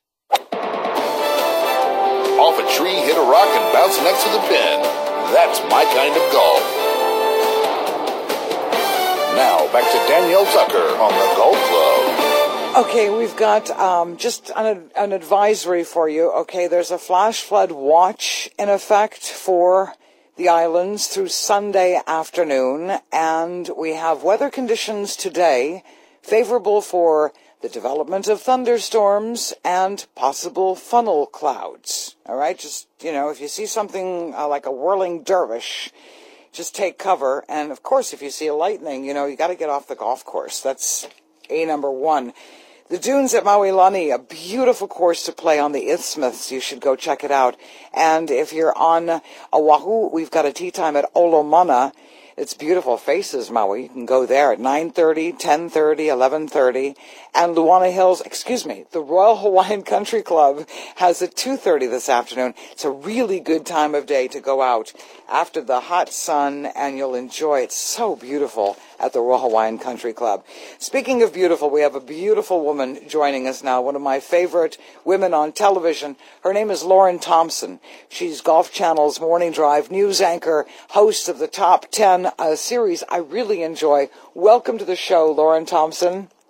Off a tree, hit a rock, and bounce next to the pin. That's my kind of golf. Now, back to Danielle Tucker on the Golf Club. Okay, we've got um, just an, an advisory for you. Okay, there's a flash flood watch in effect for the islands through Sunday afternoon, and we have weather conditions today favorable for the development of thunderstorms and possible funnel clouds. All right, just, you know, if you see something uh, like a whirling dervish, just take cover. And, of course, if you see a lightning, you know, you got to get off the golf course. That's A number one. The dunes at Maui-Lani, a beautiful course to play on the isthmus. You should go check it out. And if you're on Oahu, we've got a tee time at Olomana. It's beautiful faces, Maui. You can go there at nine thirty, ten thirty, eleven thirty. And Luana Hills, excuse me, the Royal Hawaiian Country Club has at two thirty this afternoon. It's a really good time of day to go out after the hot sun, and you'll enjoy it. So beautiful at the Royal Hawaiian Country Club. Speaking of beautiful, we have a beautiful woman joining us now, one of my favorite women on television. Her name is Lauren Thompson. She's Golf Channel's Morning Drive news anchor, host of the Top ten uh, series I really enjoy. Welcome to the show, Lauren Thompson.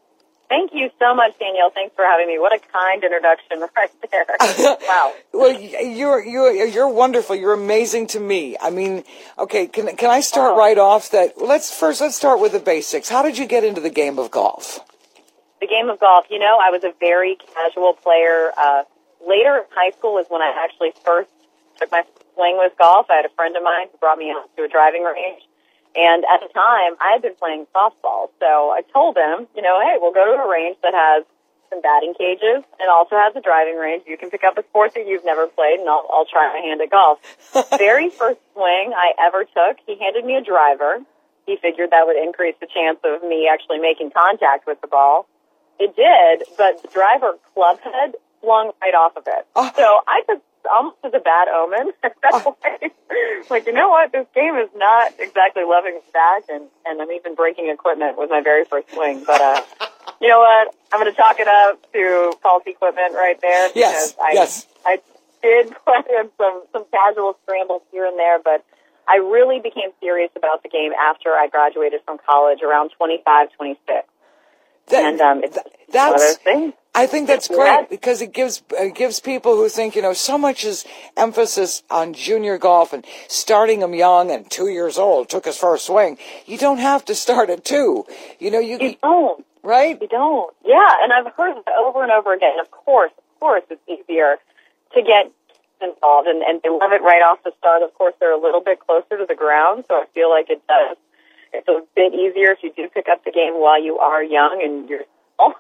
Thank you so much, Danielle. Thanks for having me. What a kind introduction right there. Wow. Well, you're you're you're wonderful. You're amazing to me. I mean, okay, can can I start oh. right off that let's first let's start with the basics. How did you get into the game of golf? The game of golf, you know, I was a very casual player. Uh, later in high school is when I actually first took my swing with golf. I had a friend of mine who brought me out to a driving range. And at the time, I had been playing softball. So I told him, you know, hey, we'll go to a range that has some batting cages and also has a driving range. You can pick up a sport that you've never played, and I'll, I'll try my hand at golf. Very first swing I ever took, he handed me a driver. He figured that would increase the chance of me actually making contact with the ball. It did, but the driver club head flung right off of it. Oh. So I took almost as a bad omen at that oh. point. Like, you know what? This game is not exactly loving me back, and, and I'm even breaking equipment with my very first swing. But, uh, you know what? I'm going to chalk it up to faulty equipment right there. Yes, I, yes. I did play in some, some casual scrambles here and there, but I really became serious about the game after I graduated from college around twenty-five, twenty-six. That, and um, it's that's, one of those things. I think that's great because it gives it gives people who think, you know, so much is emphasis on junior golf and starting them young and two years old took his first swing. You don't have to start at two. You know, you, you don't. Right? You don't. Yeah, and I've heard it over and over again. Of course, of course, it's easier to get involved, and, and they love it right off the start. Of course, they're a little bit closer to the ground, so I feel like it does. It's a bit easier if you do pick up the game while you are young and you're small.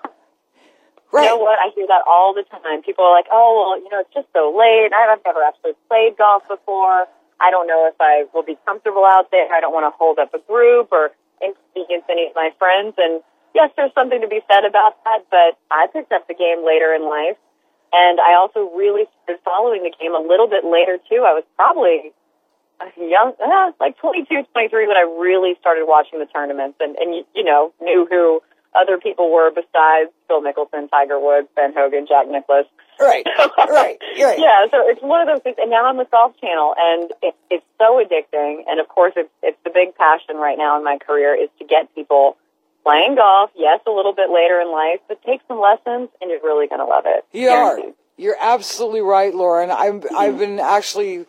Right. You know what? I hear that all the time. People are like, oh, well, you know, it's just so late. I've never actually played golf before. I don't know if I will be comfortable out there. I don't want to hold up a group or inconvenience any of my friends. And yes, there's something to be said about that, but I picked up the game later in life. And I also really started following the game a little bit later, too. I was probably young, uh, like twenty-two, twenty-three when I really started watching the tournaments and, and you, you know, knew who other people were besides Phil Mickelson, Tiger Woods, Ben Hogan, Jack Nicklaus. Right, right, right. Yeah, so it's one of those things. And now I'm with Golf Channel, and it, it's so addicting. And, of course, it's, it's the big passion right now in my career is to get people playing golf, yes, a little bit later in life, but take some lessons, and you're really going to love it. You are. You're absolutely right, Lauren. I'm, mm-hmm. I've been actually,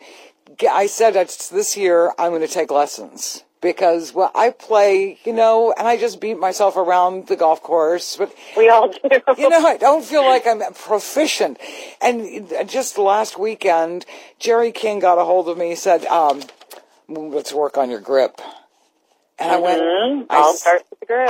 I said that this year I'm going to take lessons. Because, well, I play, you know, and I just beat myself around the golf course. But we all do. You know, I don't feel like I'm proficient. And just last weekend, Jerry King got a hold of me. He said, um, let's work on your grip. And mm-hmm. I went... I'll I, start with the grip.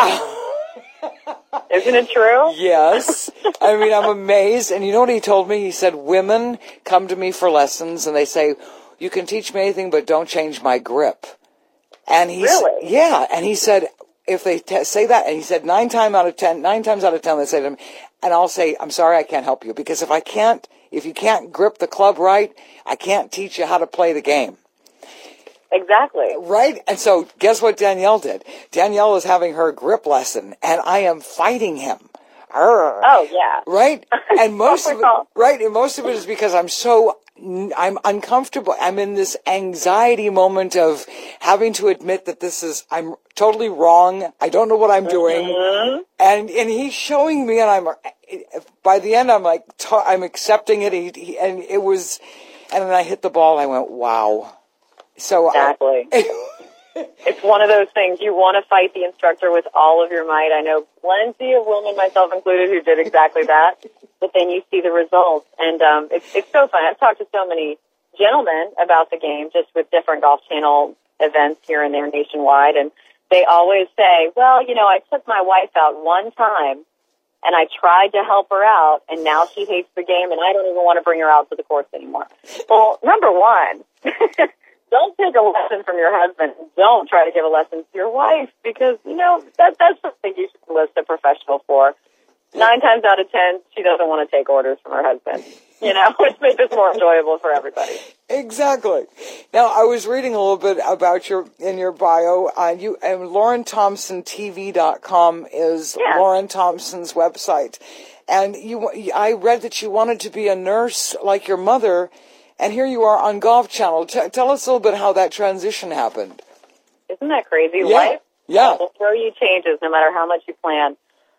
Isn't it true? Yes. I mean, I'm amazed. And you know what he told me? He said, women come to me for lessons, and they say, you can teach me anything, but don't change my grip. And he really? Yeah, and he said, if they t- say that, and he said nine times out of ten, nine times out of ten, they say to him, and I'll say, I'm sorry, I can't help you, because if I can't, if you can't grip the club right, I can't teach you how to play the game. Exactly. Right? And so, guess what Danielle did? Danielle is having her grip lesson, and I am fighting him. Arr. Oh, yeah. Right? And most of it, right, and most of it is because I'm so I'm uncomfortable. I'm in this anxiety moment of having to admit that this is, I'm totally wrong. I don't know what I'm doing. Mm-hmm. And, and he's showing me, and I'm, by the end, I'm like, I'm accepting it. He, he, and it was, and then I hit the ball, and I went, wow. So, exactly. I, it's one of those things. You want to fight the instructor with all of your might. I know plenty of women, myself included, who did exactly that. But then you see the results, and um, it's it's so fun. I've talked to so many gentlemen about the game, just with different Golf Channel events here and there nationwide, and they always say, well, you know, I took my wife out one time, and I tried to help her out, and now she hates the game, and I don't even want to bring her out to the course anymore. Well, number one, don't take a lesson from your husband. Don't try to give a lesson to your wife, because, you know, that that's something you should enlist a professional for. Nine times out of ten, she doesn't want to take orders from her husband, you know, which makes it more enjoyable for everybody. Exactly. Now, I was reading a little bit about your, in your bio, uh, you, and Lauren Thompson T V dot com is yeah. Lauren Thompson's website. And you, I read that you wanted to be a nurse like your mother, and here you are on Golf Channel. T- tell us a little bit how that transition happened. Isn't that crazy? Yeah. Life yeah. will throw you changes no matter how much you plan.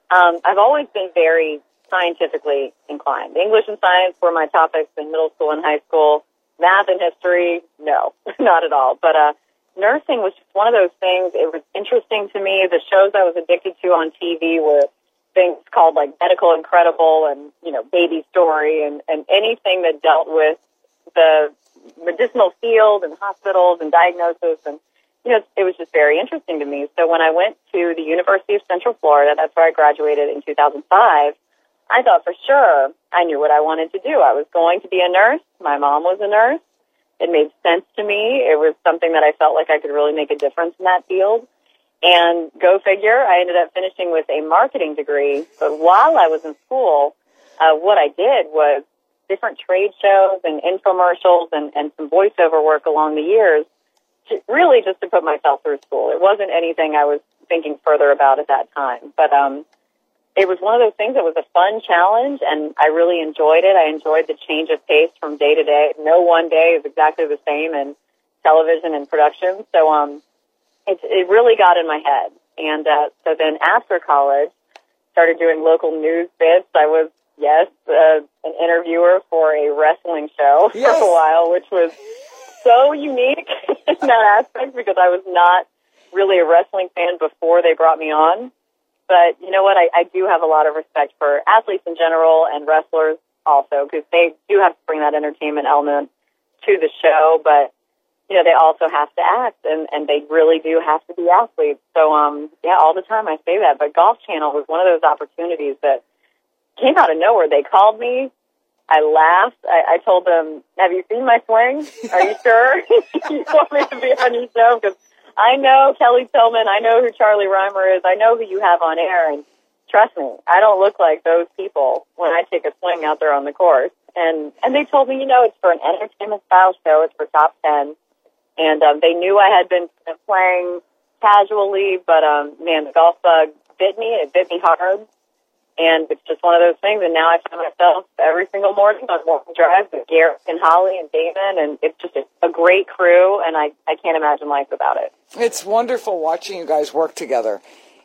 Um, I've always been very scientifically inclined. English and science were my topics in middle school and high school. Math and history, no, not at all. But uh, nursing was just one of those things. It was interesting to me. The shows I was addicted to on T V were things called like Medical Incredible and, you know, Baby Story and, and anything that dealt with the medicinal field and hospitals and diagnosis. And, you know, it was just very interesting to me. So when I went to the University of Central Florida, that's where I graduated in two thousand five, I thought for sure I knew what I wanted to do. I was going to be a nurse. My mom was a nurse. It made sense to me. It was something that I felt like I could really make a difference in that field. And go figure, I ended up finishing with a marketing degree. But while I was in school, uh, what I did was different trade shows and infomercials and, and some voiceover work along the years, to, really just to put myself through school. It wasn't anything I was thinking further about at that time. But um, it was one of those things that was a fun challenge, and I really enjoyed it. I enjoyed the change of pace from day to day. No one day is exactly the same in television and production. So, um, It, it really got in my head. And uh, so then after college, started doing local news bits. I was, yes, uh, an interviewer for a wrestling show yes. for a while, which was so unique in that aspect because I was not really a wrestling fan before they brought me on. But you know what? I, I do have a lot of respect for athletes in general and wrestlers also because they do have to bring that entertainment element to the show. But you know, they also have to act, and, and they really do have to be athletes. So, um, yeah, all the time I say that. But Golf Channel was one of those opportunities that came out of nowhere. They called me. I laughed. I, I told them, have you seen my swing? Are you sure you want me to be on your show? Because I know Kelly Tillman. I know who Charlie Reimer is. I know who you have on air. And trust me, I don't look like those people when I take a swing out there on the course. And, and they told me, you know, it's for an entertainment-style show. It's for top ten. And um, they knew I had been playing casually, but, um, man, the golf bug bit me. It bit me hard. And it's just one of those things. And now I find myself every single morning on morning drives with Garrett and Holly and Damon. And it's just a, a great crew, and I, I can't imagine life without it. It's wonderful watching you guys work together.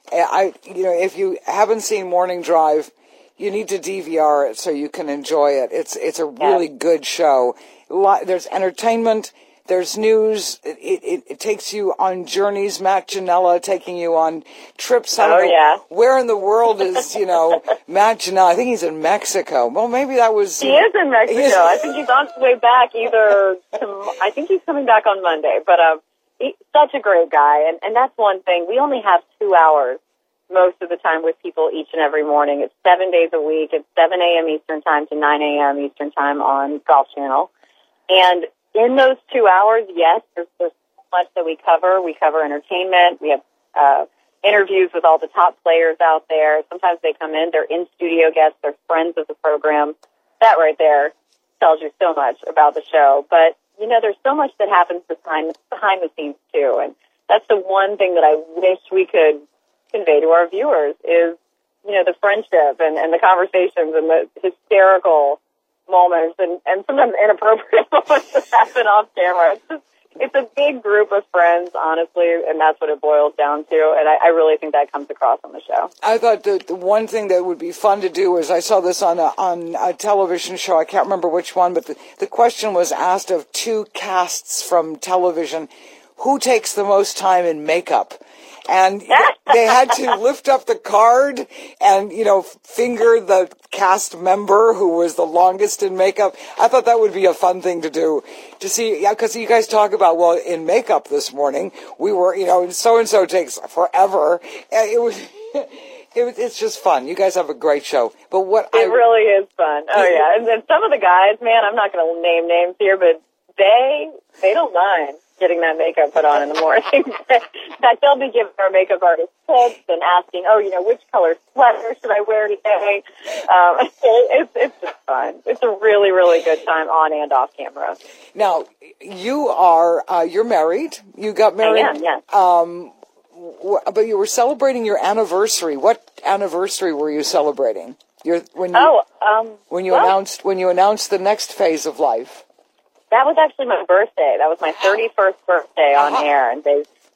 I, you know, if you haven't seen Morning Drive, you need to D V R it so you can enjoy it. It's, it's a really yeah. good show. There's entertainment. There's news. It, it, it takes you on journeys. Matt Janella taking you on trips. Oh, yeah. Where in the world is, you know, Matt Janella? I think he's in Mexico. Well, maybe that was... He is in Mexico. Is, I think he's on his way back either... To, I think he's coming back on Monday. But um, he's such a great guy. And, and that's one thing. We only have two hours most of the time with people each and every morning. It's seven days a week. It's seven a.m. Eastern Time to nine a.m. Eastern Time on Golf Channel. And in those two hours, yes, there's, there's so much that we cover. We cover entertainment. We have uh, interviews with all the top players out there. Sometimes they come in. They're in-studio guests. They're friends of the program. That right there tells you so much about the show. But, you know, there's so much that happens behind, behind the scenes, too. And that's the one thing that I wish we could convey to our viewers is, you know, the friendship and, and the conversations and the hysterical moments and, and sometimes inappropriate moments that happen off camera. It's just, it's a big group of friends, honestly, and that's what it boils down to. And I, I really think that comes across on the show. I thought the, the one thing that would be fun to do is I saw this on a, on a television show. I can't remember which one, but the, the question was asked of two casts from television, who takes the most time in makeup? And they had to lift up the card and, you know, finger the cast member who was the longest in makeup. I thought that would be a fun thing to do, to see, yeah, because you guys talk about, well, in makeup this morning, we were, you know, so-and-so takes forever. It was... It, it's just fun. You guys have a great show. But what It I, really is fun. Oh, yeah. And then some of the guys, man, I'm not going to name names here, but they, they don't mind getting that makeup put on in the morning. That they'll be giving our makeup artist tips and asking, oh, you know, which color sweater should I wear today? Um, it, it's, it's just fun. It's a really, really good time on and off camera. Now, you are, uh, you're married. You got married. I am, yes. Um, w- but you were celebrating your anniversary. What anniversary were you celebrating? Your, when you, oh, um, when you well, announced, when you announced the next phase of life. That was actually my birthday. That was my thirty-first birthday on uh-huh. air, and they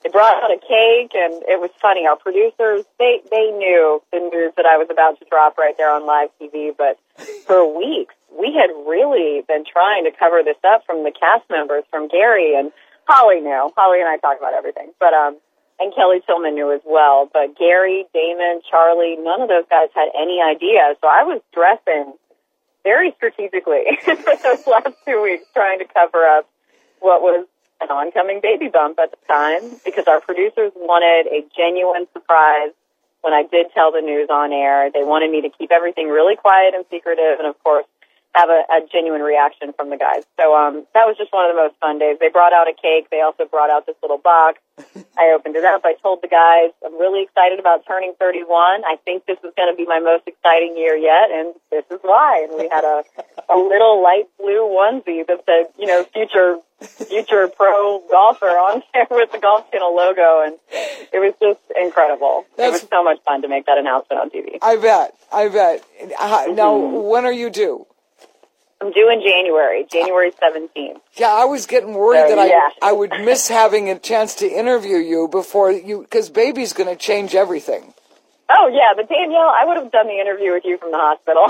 they brought out a cake, and it was funny. Our producers, they, they knew the news that I was about to drop right there on live T V, but for weeks, we had really been trying to cover this up from the cast members, from Gary, and Holly knew. Holly and I talk about everything, but um, and Kelly Tillman knew as well. But Gary, Damon, Charlie, none of those guys had any idea. So I was dressing very strategically for those last two weeks, trying to cover up what was an oncoming baby bump at the time, because our producers wanted a genuine surprise when I did tell the news on air. They wanted me to keep everything really quiet and secretive, and of course, have a, a genuine reaction from the guys. So um, that was just one of the most fun days. They brought out a cake. They also brought out this little box. I opened it up. I told the guys, I'm really excited about turning thirty-one. I think this is going to be my most exciting year yet, and this is why. And we had a, a little light blue onesie that said, you know, future future pro golfer on there with the Golf Channel logo, and it was just incredible. That's, it was so much fun to make that announcement on T V. I bet. I bet. Uh, now, when are you due? I'm due in January, January seventeenth. Yeah, I was getting worried so, that yeah. I I would miss having a chance to interview you before you, because baby's going to change everything. Oh, yeah, but Danielle, I would have done the interview with you from the hospital.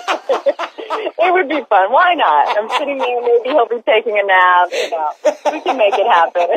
It would be fun. Why not? I'm sitting there, maybe he'll be taking a nap. You know, we can make it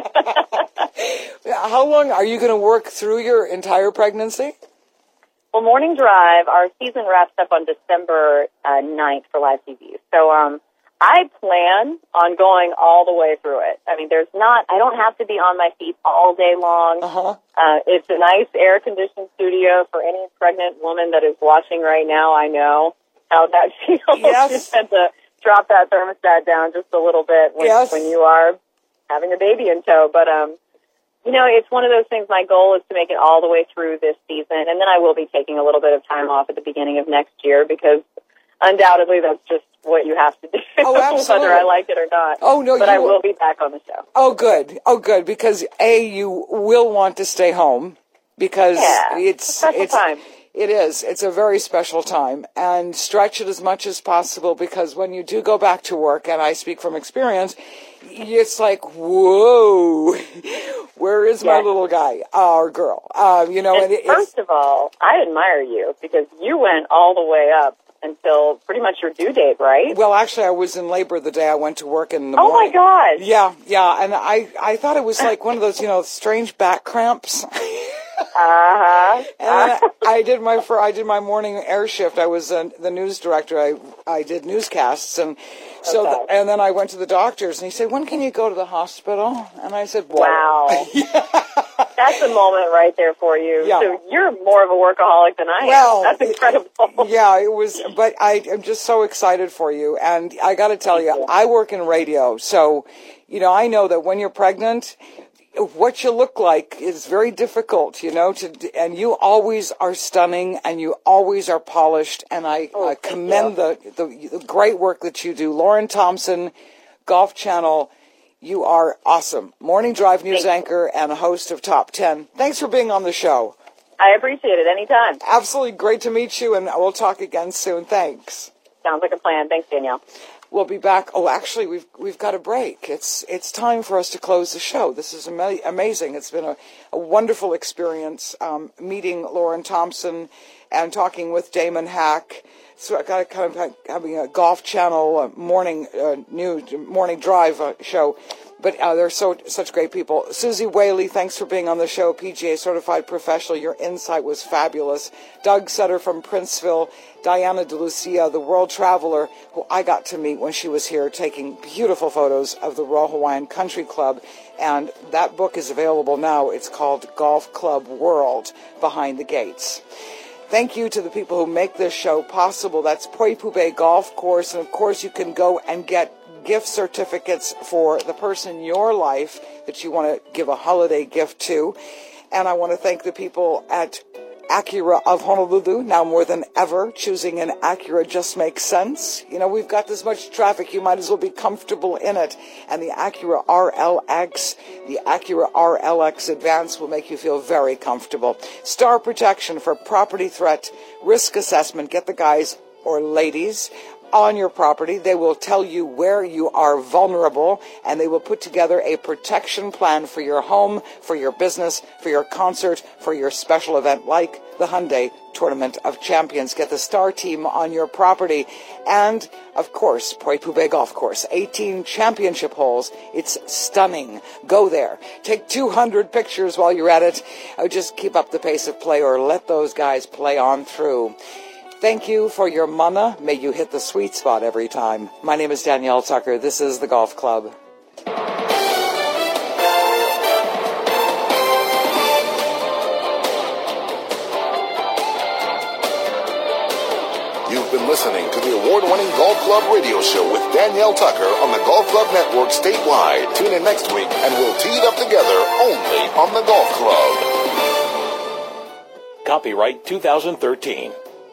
happen. How long are you going to work through your entire pregnancy? Well, Morning Drive, our season wraps up on December uh, ninth for live T V. So um, I plan on going all the way through it. I mean, there's not, I don't have to be on my feet all day long. Uh-huh. Uh, it's a nice air-conditioned studio for any pregnant woman that is watching right now. I know how that feels. Yes. You just have to drop that thermostat down just a little bit when, yes. when you are having a baby in tow. But, um, you know, it's one of those things. My goal is to make it all the way through this season, and then I will be taking a little bit of time off at the beginning of next year, because undoubtedly that's just what you have to do, oh, absolutely. whether I like it or not. Oh, no, but you I will be back on the show. Oh, good. Oh, good, because A, you will want to stay home, because yeah, it's, it's a special it's time. It is. It's a very special time, and stretch it as much as possible, because when you do go back to work, and I speak from experience, it's like, whoa, where is my yes. little guy or girl? Uh, you know, and and it, first of all, I admire you, because you went all the way up until pretty much your due date, right? Well, actually, I was in labor the day I went to work in the oh morning. Oh, my gosh. Yeah, yeah, and I, I thought it was like one of those, you know, strange back cramps. Uh-huh. And I, I did my for I did my morning air shift. I was uh, the news director. I I did newscasts, and so okay. the, and then I went to the doctors, and he said, "When can you go to the hospital?" And I said, "Wow, that's a moment right there for you." Yeah. So you're more of a workaholic than I well, am. That's incredible. Yeah, it was. But I am just so excited for you, and I got to tell you, you, I work in radio, so you know I know that when you're pregnant, what you look like is very difficult, you know, to, and you always are stunning, and you always are polished, and I oh, uh, commend the, the the great work that you do. Lauren Thompson, Golf Channel, you are awesome. Morning Drive news Thank anchor you. and a host of Top ten. Thanks for being on the show. I appreciate it. Anytime. Absolutely great to meet you, and we'll talk again soon. Thanks. Sounds like a plan. Thanks, Danielle. We'll be back. Oh, actually, we've we've got a break. It's it's time for us to close the show. This is ama- amazing. It's been a, a wonderful experience um, meeting Lauren Thompson and talking with Damon Hack. So I got to kind of having a Golf Channel uh, morning uh, news morning drive uh, show. But uh, they're so such great people. Susie Whaley, thanks for being on the show. P G A certified professional. Your insight was fabulous. Doug Sutter from Princeville. Diana DeLucia, the world traveler, who I got to meet when she was here, taking beautiful photos of the Royal Hawaiian Country Club. And that book is available now. It's called Golf Club World, Behind the Gates. Thank you to the people who make this show possible. That's Poipu Bay Golf Course. And, of course, you can go and get gift certificates for the person in your life that you want to give a holiday gift to. And I want to thank the people at Acura of Honolulu. Now more than ever, choosing an Acura just makes sense. You know, we've got this much traffic, you might as well be comfortable in it. And the Acura R L X, the Acura R L X Advance will make you feel very comfortable. Star Protection for property threat risk assessment. Get the guys or ladies on your property. They will tell you where you are vulnerable, and they will put together a protection plan for your home, for your business, for your concert, for your special event like the Hyundai Tournament of Champions. Get the Star Team on your property. And, of course, Poipube Golf Course, eighteen championship holes. It's stunning. Go there. Take two hundred pictures while you're at it. Uh, just keep up the pace of play, or let those guys play on through. Thank you for your mana. May you hit the sweet spot every time. My name is Danielle Tucker. This is the Golf Club. You've been listening to the award-winning Golf Club radio show with Danielle Tucker on the Golf Club Network statewide. Tune in next week and we'll tee it up together only on the Golf Club. Copyright two thousand thirteen.